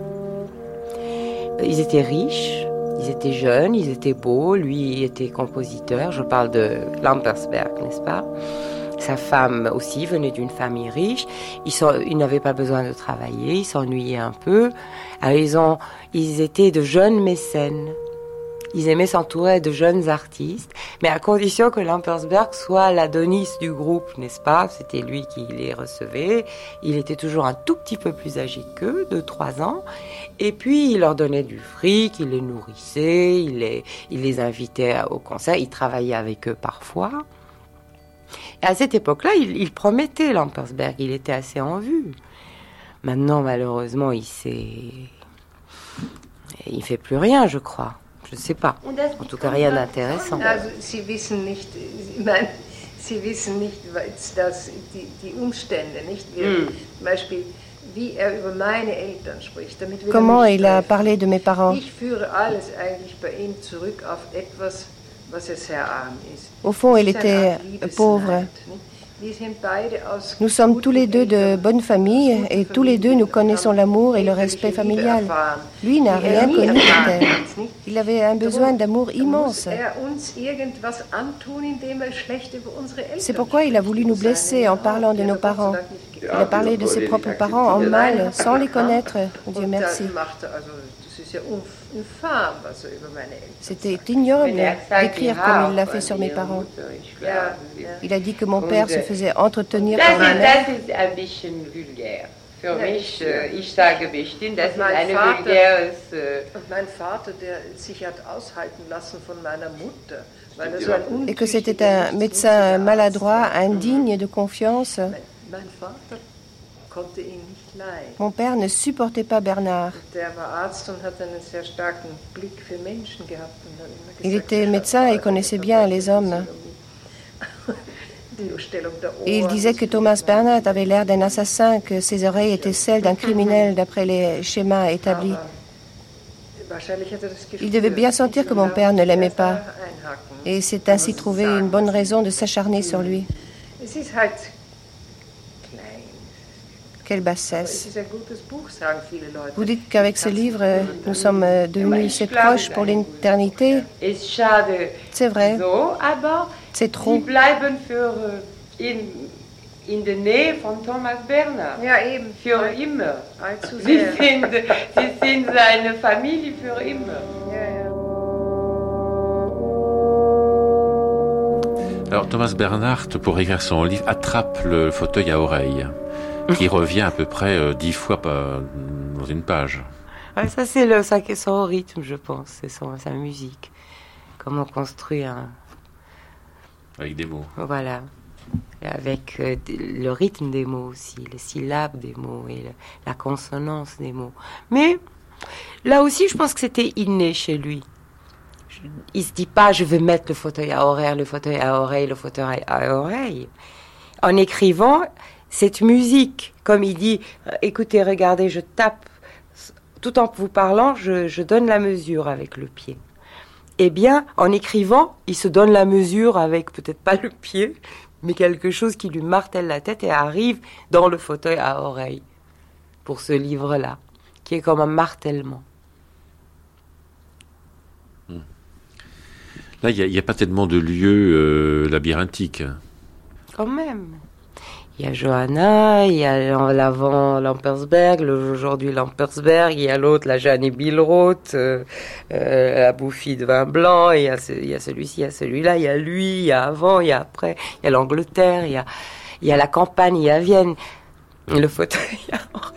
Ils étaient riches, ils étaient jeunes, ils étaient beaux. Lui était compositeur. Je parle de Lampersberg, n'est-ce pas? Sa femme aussi venait d'une famille riche. Ils, sont, ils n'avaient pas besoin de travailler, ils s'ennuyaient un peu. Alors ils, ont, ils étaient de jeunes mécènes. Ils aimaient s'entourer de jeunes artistes, mais à condition que Lampersberg soit l'Adonis du groupe, n'est-ce pas? C'était lui qui les recevait. Il était toujours un tout petit peu plus âgé qu'eux, de trois ans. Et puis, il leur donnait du fric, il les nourrissait, il les, il les invitait au concert, il travaillait avec eux parfois. Et à cette époque-là, il, il promettait Lampersberg, il était assez en vue. Maintenant, malheureusement, il s'est... Il fait plus rien, je crois. Je ne sais pas. En tout cas, rien d'intéressant. Sie wissen nicht, ich meine, Sie wissen nicht, dass die, die Umstände, nicht? Zum Beispiel, wie er über meine Eltern spricht. Damit wir Comment il a parlé de mes parents? Ich führe alles eigentlich bei ihm zurück auf etwas, was er sehr arm ist. Au fond, il était pauvre. Nous sommes tous les deux de bonne famille et tous les deux nous connaissons l'amour et le respect familial. Lui n'a rien connu peut-être. Il avait un besoin d'amour immense. C'est pourquoi il a voulu nous blesser en parlant de nos parents. Il a parlé de ses propres parents en mal, sans les connaître, Dieu merci. C'était ignoble d'écrire comme il l'a fait sur mes parents. Il a dit que mon père se faisait entretenir par ma mère. Für mich, ich sage bestimmt, das ist eine vulgäres... Mein Vater, der sich hat aushalten lassen von meiner Mutter, et que c'était un médecin maladroit, indigne de confiance. Mon père ne supportait pas Bernard. Il était médecin et connaissait bien les hommes. Et il disait que Thomas Bernhard avait l'air d'un assassin, que ses oreilles étaient celles d'un criminel d'après les schémas établis. Il devait bien sentir que mon père ne l'aimait pas. Et s'est ainsi trouvé une bonne raison de s'acharner sur lui. Quelle bassesse. Vous dites qu'avec ce livre, nous sommes devenus si proches pour l'éternité. C'est vrai. C'est trop. In der Nähe von Thomas Bernhard. Ja, eben. Für immer. Sie sind, Sie sind seine Familie für immer. Ja, ja. Alors Thomas Bernhard, pour écrire son livre, attrape le fauteuil à oreille, qui revient à peu près euh, dix fois par, dans une page. Ouais, ça c'est le, ça, son rythme, je pense, c'est son, sa musique. Comment construire un... Avec des mots. Voilà. Avec euh, le rythme des mots aussi, les syllabes des mots et le, la consonance des mots. Mais là aussi, je pense que c'était inné chez lui. Je, il se dit pas, je vais mettre le fauteuil à oreille, le fauteuil à oreille, le fauteuil à oreille. En écrivant cette musique, comme il dit, écoutez, regardez, je tape, tout en vous parlant, je, je donne la mesure avec le pied. Eh bien, en écrivant, il se donne la mesure avec peut-être pas le pied, mais quelque chose qui lui martèle la tête et arrive dans le fauteuil à oreille pour ce livre-là, qui est comme un martèlement. Là, il n'y a, a pas tellement de lieux euh, labyrinthiques. Quand même. Il y a Johanna, il y a l'avant Lampersberg, aujourd'hui Lampersberg, il y a l'autre, la Jeanne et Billroth, euh, euh, la bouffie de vin blanc, il y a, ce, il y a celui-ci, il y a celui-là, il y a lui, il y a avant, il y a après, il y a l'Angleterre, il y a, il y a la campagne, il y a Vienne, le fauteuil à oreille.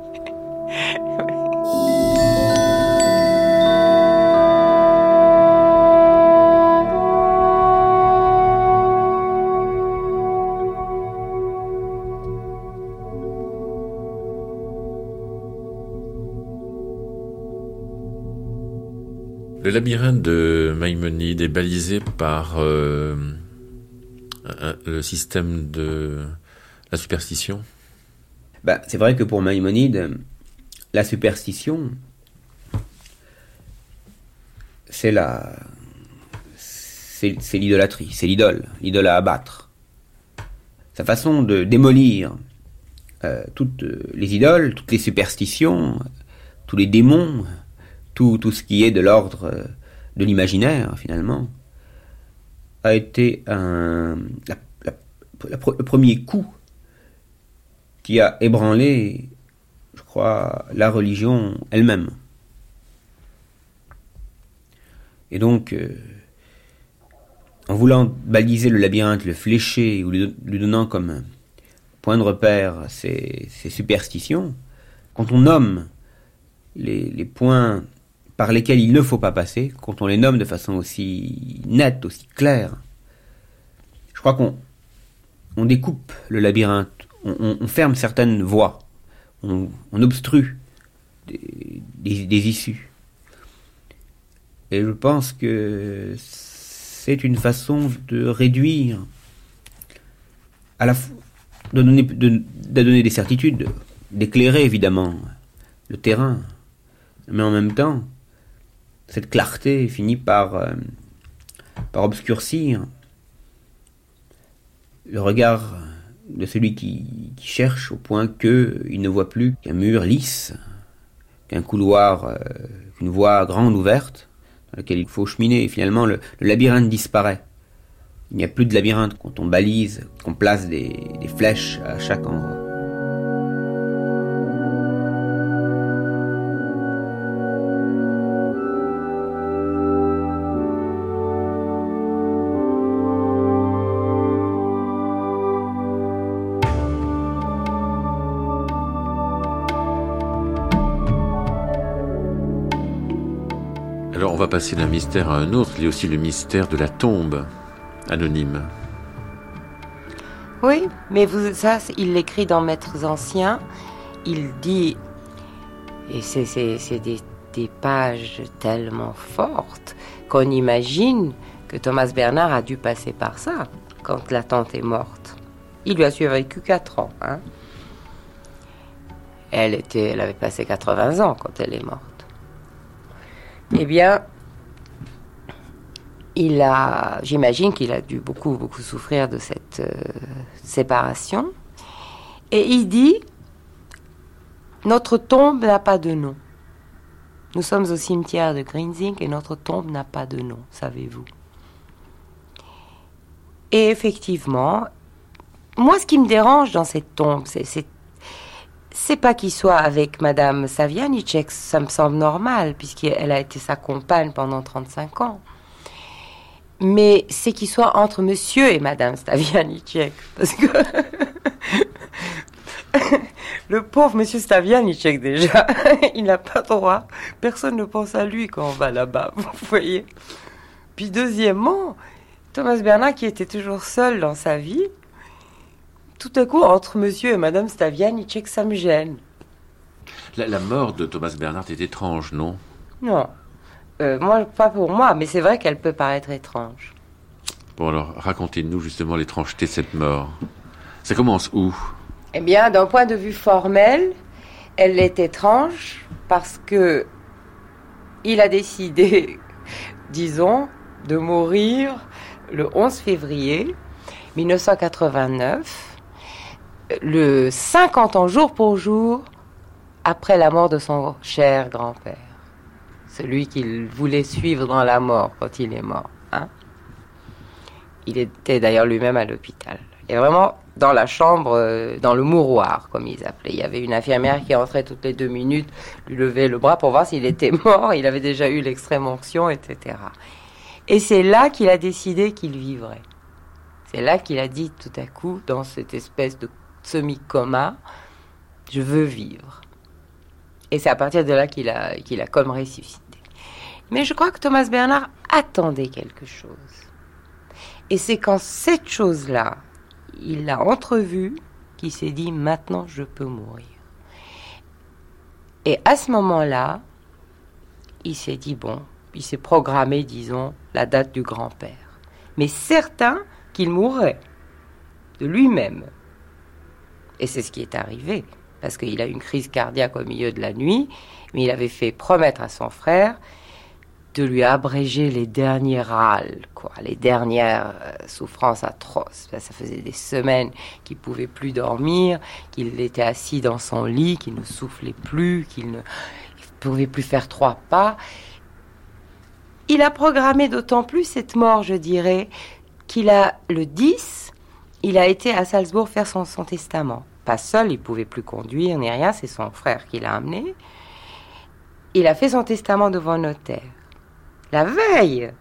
Le labyrinthe de Maïmonide est balisé par euh, un, le système de la superstition. Ben, c'est vrai que pour Maïmonide, la superstition, c'est la, c'est, c'est l'idolâtrie, c'est l'idole, l'idole à abattre. Sa façon de démolir euh, toutes les idoles, toutes les superstitions, tous les démons, Tout, tout ce qui est de l'ordre de l'imaginaire, finalement, a été un, la, la, la, le premier coup qui a ébranlé, je crois, la religion elle-même. Et donc, euh, en voulant baliser le labyrinthe, le flécher, ou lui, lui donnant comme point de repère ces, ces superstitions, quand on nomme les, les points par lesquels il ne faut pas passer, quand on les nomme de façon aussi nette, aussi claire, je crois qu'on on découpe le labyrinthe, on, on, on ferme certaines voies, on, on obstrue des, des, des issues. Et je pense que c'est une façon de réduire, à la fois, de donner, de, de donner des certitudes, d'éclairer évidemment le terrain, mais en même temps, cette clarté finit par, euh, par obscurcir le regard de celui qui, qui cherche au point qu'il ne voit plus qu'un mur lisse, qu'un couloir, euh, qu'une voie grande ouverte dans laquelle il faut cheminer. Et finalement, le, le labyrinthe disparaît. Il n'y a plus de labyrinthe quand on balise, qu'on place des, des flèches à chaque endroit. Alors on va passer d'un mystère à un autre, il y a aussi le mystère de la tombe anonyme. Oui, mais vous, ça, il l'écrit dans Maîtres anciens, il dit, et c'est, c'est, c'est des, des pages tellement fortes qu'on imagine que Thomas Bernhard a dû passer par ça quand la tante est morte. Il lui a survécu quatre ans. Hein. Elle, était, elle avait passé quatre-vingts ans quand elle est morte. Eh bien, il a, j'imagine qu'il a dû beaucoup, beaucoup souffrir de cette euh, séparation. Et il dit, Notre tombe n'a pas de nom. Nous sommes au cimetière de Grinzing et notre tombe n'a pas de nom, savez-vous. Et effectivement, moi ce qui me dérange dans cette tombe, c'est, c'est, c'est pas qu'il soit avec Madame Savianicek, ça me semble normal, puisqu'elle a été sa compagne pendant trente-cinq ans. Mais c'est qu'il soit entre Monsieur et Madame Stavianicek, parce que le pauvre Monsieur Stavianicek déjà, il n'a pas droit. Personne ne pense à lui quand on va là-bas, vous voyez. Puis deuxièmement, Thomas Bernhard qui était toujours seul dans sa vie, tout à coup entre Monsieur et Madame Stavianicek, ça me gêne. La, la mort de Thomas Bernhard est étrange, non? Non. Euh, moi, pas pour moi, mais c'est vrai qu'elle peut paraître étrange. Bon, alors, racontez-nous justement l'étrangeté de cette mort. Ça commence où? Eh bien, d'un point de vue formel, elle est étrange parce que il a décidé, disons, de mourir le onze février mille neuf cent quatre-vingt-neuf, le cinquante ans jour pour jour après la mort de son cher grand-père. Celui qu'il voulait suivre dans la mort quand il est mort. Hein? Il était d'ailleurs lui-même à l'hôpital. Et vraiment, dans la chambre, dans le mouroir, comme ils appelaient. Il y avait une infirmière qui entrait toutes les deux minutes, lui levait le bras pour voir s'il était mort. Il avait déjà eu l'extrême onction, et cetera. Et c'est là qu'il a décidé qu'il vivrait. C'est là qu'il a dit tout à coup, dans cette espèce de semi-coma, je veux vivre. Et c'est à partir de là qu'il a, qu'il a comme ressuscité. Mais je crois que Thomas Bernhard attendait quelque chose. Et c'est quand cette chose-là, il l'a entrevue, qu'il s'est dit, maintenant je peux mourir. Et à ce moment-là, il s'est dit, bon, il s'est programmé, disons, la date du grand-père. Mais certain qu'il mourrait de lui-même. Et c'est ce qui est arrivé. Parce qu'il a eu une crise cardiaque au milieu de la nuit, mais il avait fait promettre à son frère de lui abréger les derniers râles, quoi, les dernières euh, souffrances atroces. Ça faisait des semaines qu'il ne pouvait plus dormir, qu'il était assis dans son lit, qu'il ne soufflait plus, qu'il ne pouvait plus faire trois pas. Il a programmé d'autant plus cette mort, je dirais, qu'il a, le dix, il a été à Salzbourg faire son, son testament. Pas seul, il ne pouvait plus conduire ni rien, c'est son frère qui l'a amené. Il a fait son testament devant un notaire. La veille.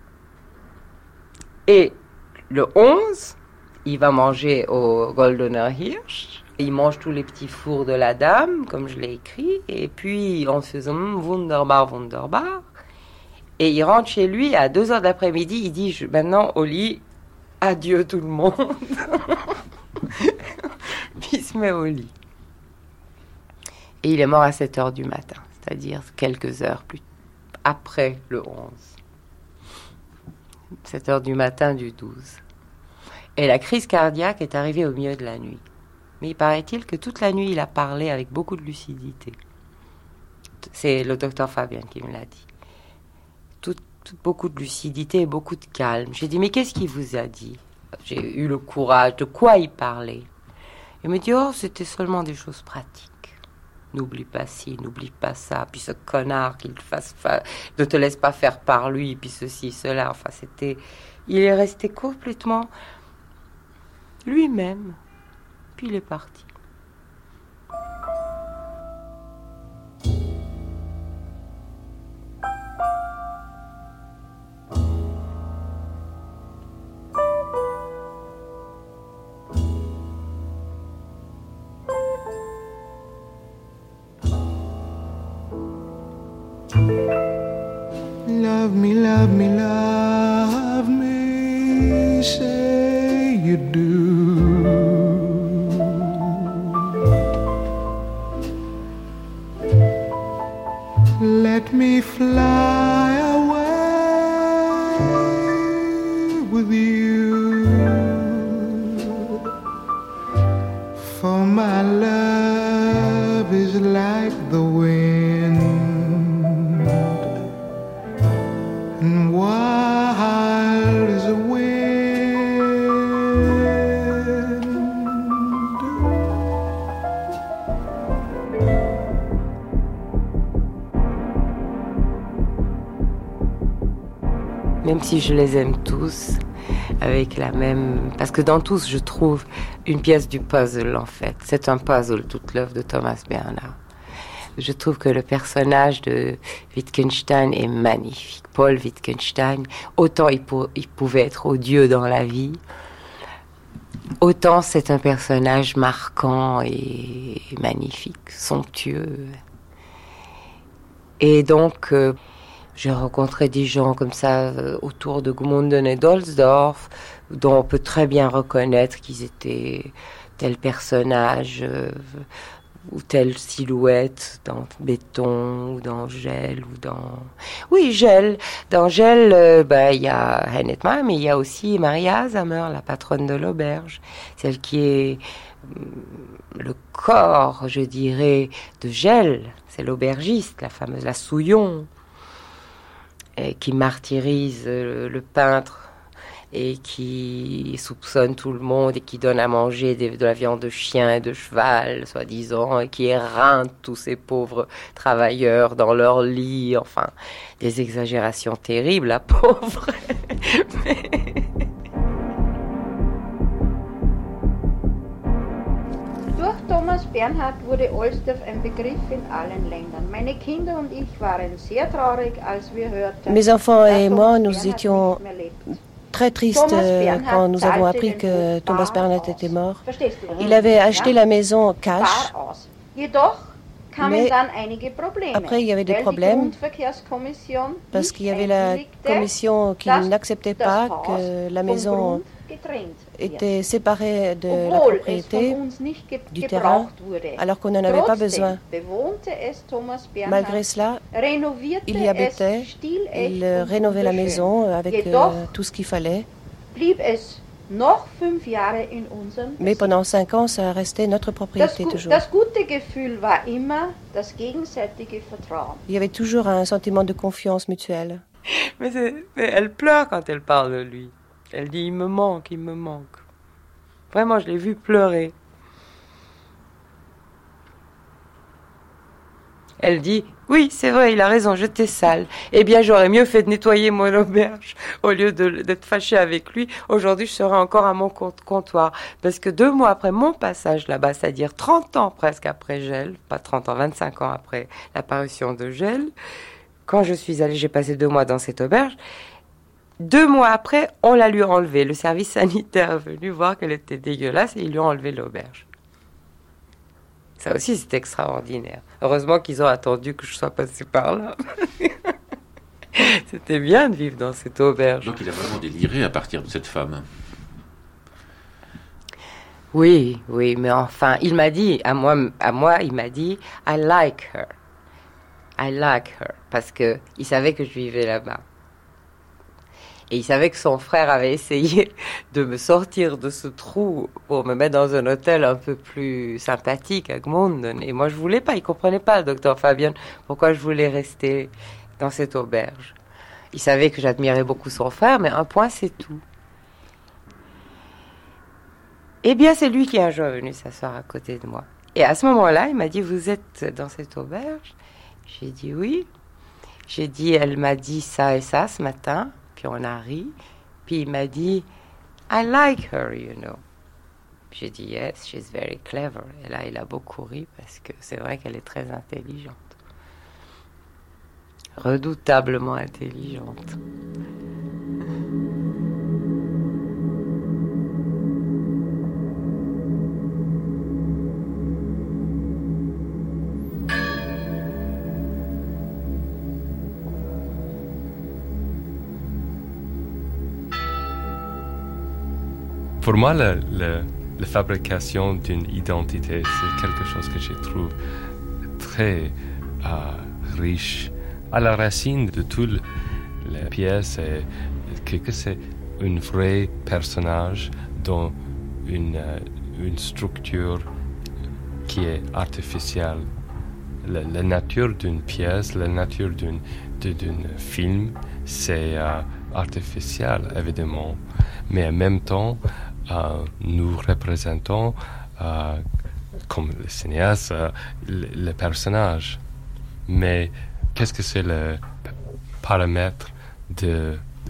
Et le onze, il va manger au Goldener Hirsch. Il mange tous les petits fours de la dame, comme je l'ai écrit. Et puis, on se faisait mmm, wunderbar, wunderbar. Et il rentre chez lui à deux heures d'après-midi. Il dit, je, maintenant, au lit, adieu tout le monde. Puis il se met au lit. Et il est mort à sept heures du matin, c'est-à-dire quelques heures plus après le onze. sept heures du matin du douze. Et la crise cardiaque est arrivée au milieu de la nuit. Mais il paraît-il que toute la nuit, il a parlé avec beaucoup de lucidité. C'est le docteur Fabian qui me l'a dit. Tout, tout, beaucoup de lucidité et beaucoup de calme. J'ai dit, mais qu'est-ce qu'il vous a dit? J'ai eu le courage. De quoi il parlait? Il me dit, oh, c'était seulement des choses pratiques. N'oublie pas ci, n'oublie pas ça. Puis ce connard qu'il fasse, fa... ne te laisse pas faire par lui. Puis ceci, cela. Enfin, c'était... Il est resté complètement lui-même. Puis il est parti. Love me, love me, love me, say you do. Let me fly away with you, for my love is like the wind, and wild as a wind. même si je les aime tous, avec la même... Parce que dans tous, je trouve une pièce du puzzle, en fait. C'est un puzzle, toute l'œuvre de Thomas Bernhard. Je trouve que le personnage de Wittgenstein est magnifique. Paul Wittgenstein, autant il, pour, il pouvait être odieux dans la vie, autant c'est un personnage marquant et magnifique, somptueux. Et donc, euh, j'ai rencontré des gens comme ça euh, autour de Gmunden et d'Ohlsdorf, dont on peut très bien reconnaître qu'ils étaient tel personnage... Euh, ou telle silhouette dans Béton, ou dans Gel, ou dans... Oui, Gel. Dans Gel, euh, ben, il y a Heinrich Mann, mais il y a aussi Marie Hasamer, la patronne de l'auberge. Celle qui est euh, le corps, je dirais, de Gel. C'est l'aubergiste, la fameuse, la Souillon, et qui martyrise euh, le peintre et qui soupçonne tout le monde et qui donne à manger des, de la viande de chien et de cheval, soi-disant, et qui éreinte tous ces pauvres travailleurs dans leur lit, enfin, des exagérations terribles, la pauvre. Mais... Durch Thomas Bernhard wurde Ohlsdorf ein Begriff in allen Ländern. Meine Kinder und ich waren sehr traurig, als wir hörten, Mes enfants et moi, nous étions très triste euh, quand nous avons appris que Thomas Bernhard était mort. Il avait acheté la maison cash, mais après il y avait des problèmes parce qu'il y avait la commission qui n'acceptait pas que la maison était séparée de la propriété du terrain alors qu'on n'en avait pas besoin. Malgré cela, il y habitait, il rénovait la maison avec euh, tout ce qu'il fallait. Mais pendant cinq ans, ça restait notre propriété toujours. Il y avait toujours un sentiment de confiance mutuelle. Mais, mais elle pleure quand elle parle de lui. Elle dit « il me manque, il me manque ». Vraiment, je l'ai vue pleurer. Elle dit « oui, c'est vrai, il a raison, j'étais sale. Eh bien, j'aurais mieux fait de nettoyer mon auberge au lieu de, d'être fâchée avec lui. Aujourd'hui, je serais encore à mon comptoir. » Parce que deux mois après mon passage là-bas, c'est-à-dire trente ans presque après Gel, pas trente ans, vingt-cinq ans après l'apparition de Gel, quand je suis allée, j'ai passé deux mois dans cette auberge. Deux mois après, on la lui a enlevée. Le service sanitaire est venu voir qu'elle était dégueulasse et ils lui ont enlevé l'auberge. Ça aussi, c'est extraordinaire. Heureusement qu'ils ont attendu que je sois passée par là. C'était bien de vivre dans cette auberge. Donc il a vraiment déliré à partir de cette femme. Oui, oui, mais enfin, il m'a dit, à moi, à moi, il m'a dit, I like her. I like her. Parce que il savait que je vivais là-bas. Et il savait que son frère avait essayé de me sortir de ce trou pour me mettre dans un hôtel un peu plus sympathique à Gmunden. Et moi, je voulais pas. Il comprenait pas, le docteur Fabian, pourquoi je voulais rester dans cette auberge. Il savait que j'admirais beaucoup son frère, mais un point, c'est tout. Eh bien, c'est lui qui un jour est venu s'asseoir à côté de moi. Et à ce moment-là, il m'a dit, vous êtes dans cette auberge? J'ai dit oui. J'ai dit, elle m'a dit ça et ça ce matin. Puis on a ri. Puis il m'a dit, I like her, you know. J'ai dit, yes, she's very clever. Et là, il a beaucoup ri parce que c'est vrai qu'elle est très intelligente. Redoutablement intelligente. Pour moi, la, la, la fabrication d'une identité, c'est quelque chose que je trouve très euh, riche. À la racine de toute la pièce, c'est que c'est un vrai personnage dans une, une structure qui est artificielle. La, la nature d'une pièce, la nature d'un film, c'est euh, artificiel, évidemment. Mais en même temps, euh, nous représentons, euh, comme le cinéaste, euh, le, le personnage. Mais qu'est-ce que c'est le paramètre de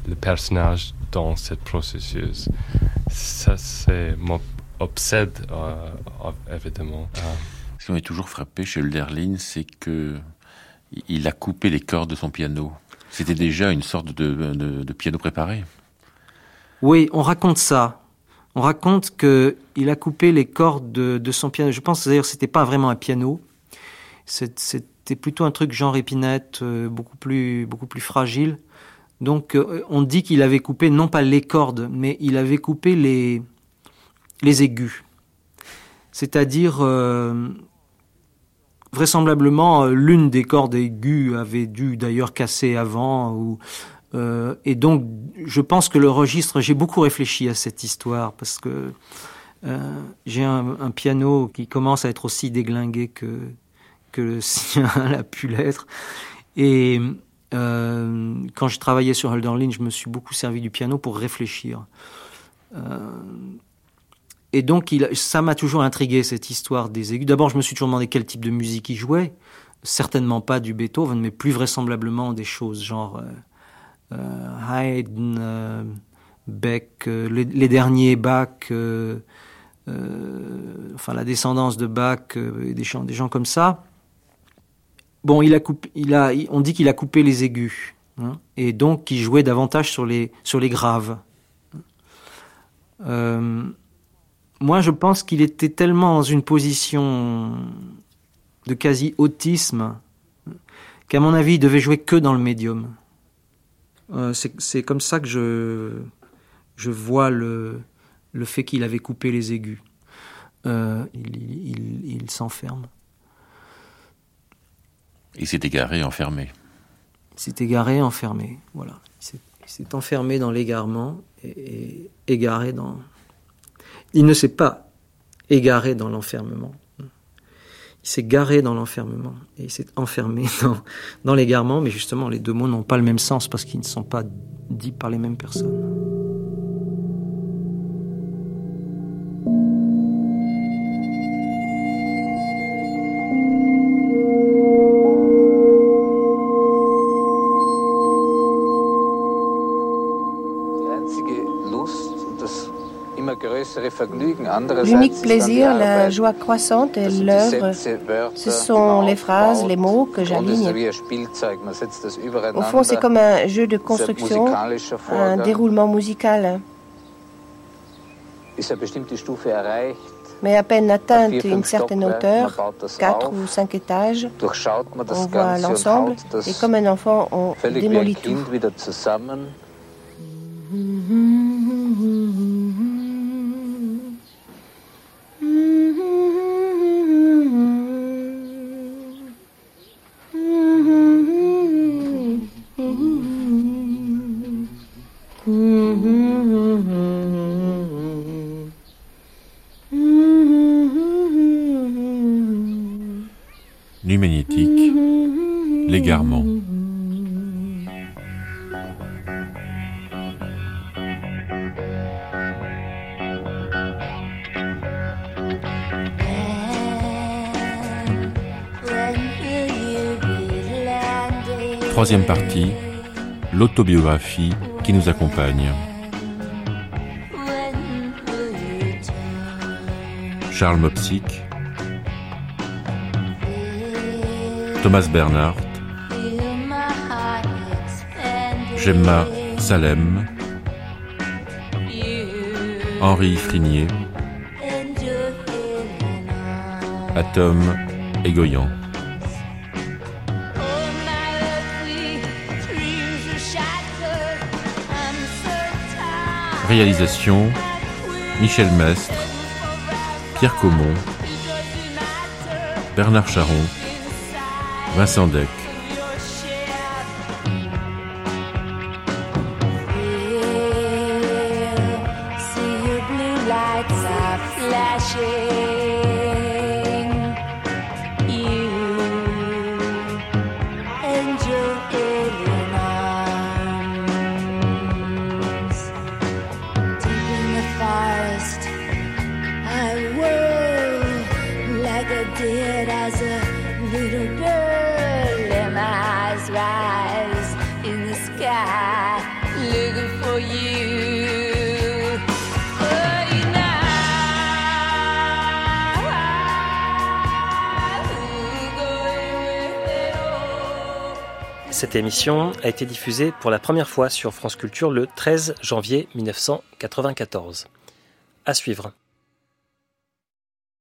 le personnage dans ce processus. Ça, c'est mon obsède, euh, évidemment. Euh. Ce qui m'a toujours frappé chez Hölderlin, c'est que il a coupé les cordes de son piano. C'était déjà une sorte de, de, de piano préparé. Oui, on raconte ça. On raconte qu'il a coupé les cordes de, de son piano. Je pense d'ailleurs que ce n'était pas vraiment un piano. C'est, c'était plutôt un truc genre épinette, euh, beaucoup plus, beaucoup plus fragile. Donc euh, on dit qu'il avait coupé non pas les cordes, mais il avait coupé les, les aigus. C'est-à-dire, euh, vraisemblablement, euh, l'une des cordes aiguës avait dû d'ailleurs casser avant. Ou, euh, et donc, je pense que le registre, j'ai beaucoup réfléchi à cette histoire, parce que euh, j'ai un, un piano qui commence à être aussi déglingué que, que le sien a pu l'être. Et euh, quand je travaillais sur Hölderlin, je me suis beaucoup servi du piano pour réfléchir. Euh, Et donc, il, ça m'a toujours intrigué, cette histoire des aigus. D'abord, je me suis toujours demandé quel type de musique il jouait. Certainement pas du Beethoven, mais plus vraisemblablement des choses genre euh, euh, Haydn, euh, Beck, euh, les, les derniers Bach, euh, euh, enfin la descendance de Bach, euh, des, gens, des gens comme ça. Bon, il a coupé, il a, on dit qu'il a coupé les aigus, hein, et donc il jouait davantage sur les, sur les graves. Euh, Moi, je pense qu'il était tellement dans une position de quasi-autisme qu'à mon avis, il devait jouer que dans le médium. Euh, c'est, c'est comme ça que je, je vois le, le fait qu'il avait coupé les aigus. Euh, il, il, il s'enferme. Il s'est égaré, enfermé. Il s'est égaré, enfermé, voilà. Il s'est, il s'est enfermé dans l'égarement et, et égaré dans... Il ne s'est pas égaré dans l'enfermement. Il s'est garé dans l'enfermement et il s'est enfermé dans, dans l'égarement, mais justement, les deux mots n'ont pas le même sens parce qu'ils ne sont pas dits par les mêmes personnes. L'unique plaisir, la joie croissante et l'œuvre, ce sont les phrases, les mots que j'aligne. Au fond, c'est comme un jeu de construction, un déroulement musical. Mais à peine atteinte une certaine hauteur, quatre ou cinq étages, on voit l'ensemble et comme un enfant, on démolit tout. Nuit magnétique, l'égarement. Troisième partie, l'autobiographie qui nous accompagne. Charles Mopsic, Thomas Bernhardt, Gemma Salem, Henri Frinier, Atom Egoyan. Réalisation Michel Mestre, Pierre Caumont, Bernard Charon, Vincent Deck. Rise in the sky, look for you. Cette émission a été diffusée pour la première fois sur France Culture le treize janvier mille neuf cent quatre-vingt-quatorze. À suivre.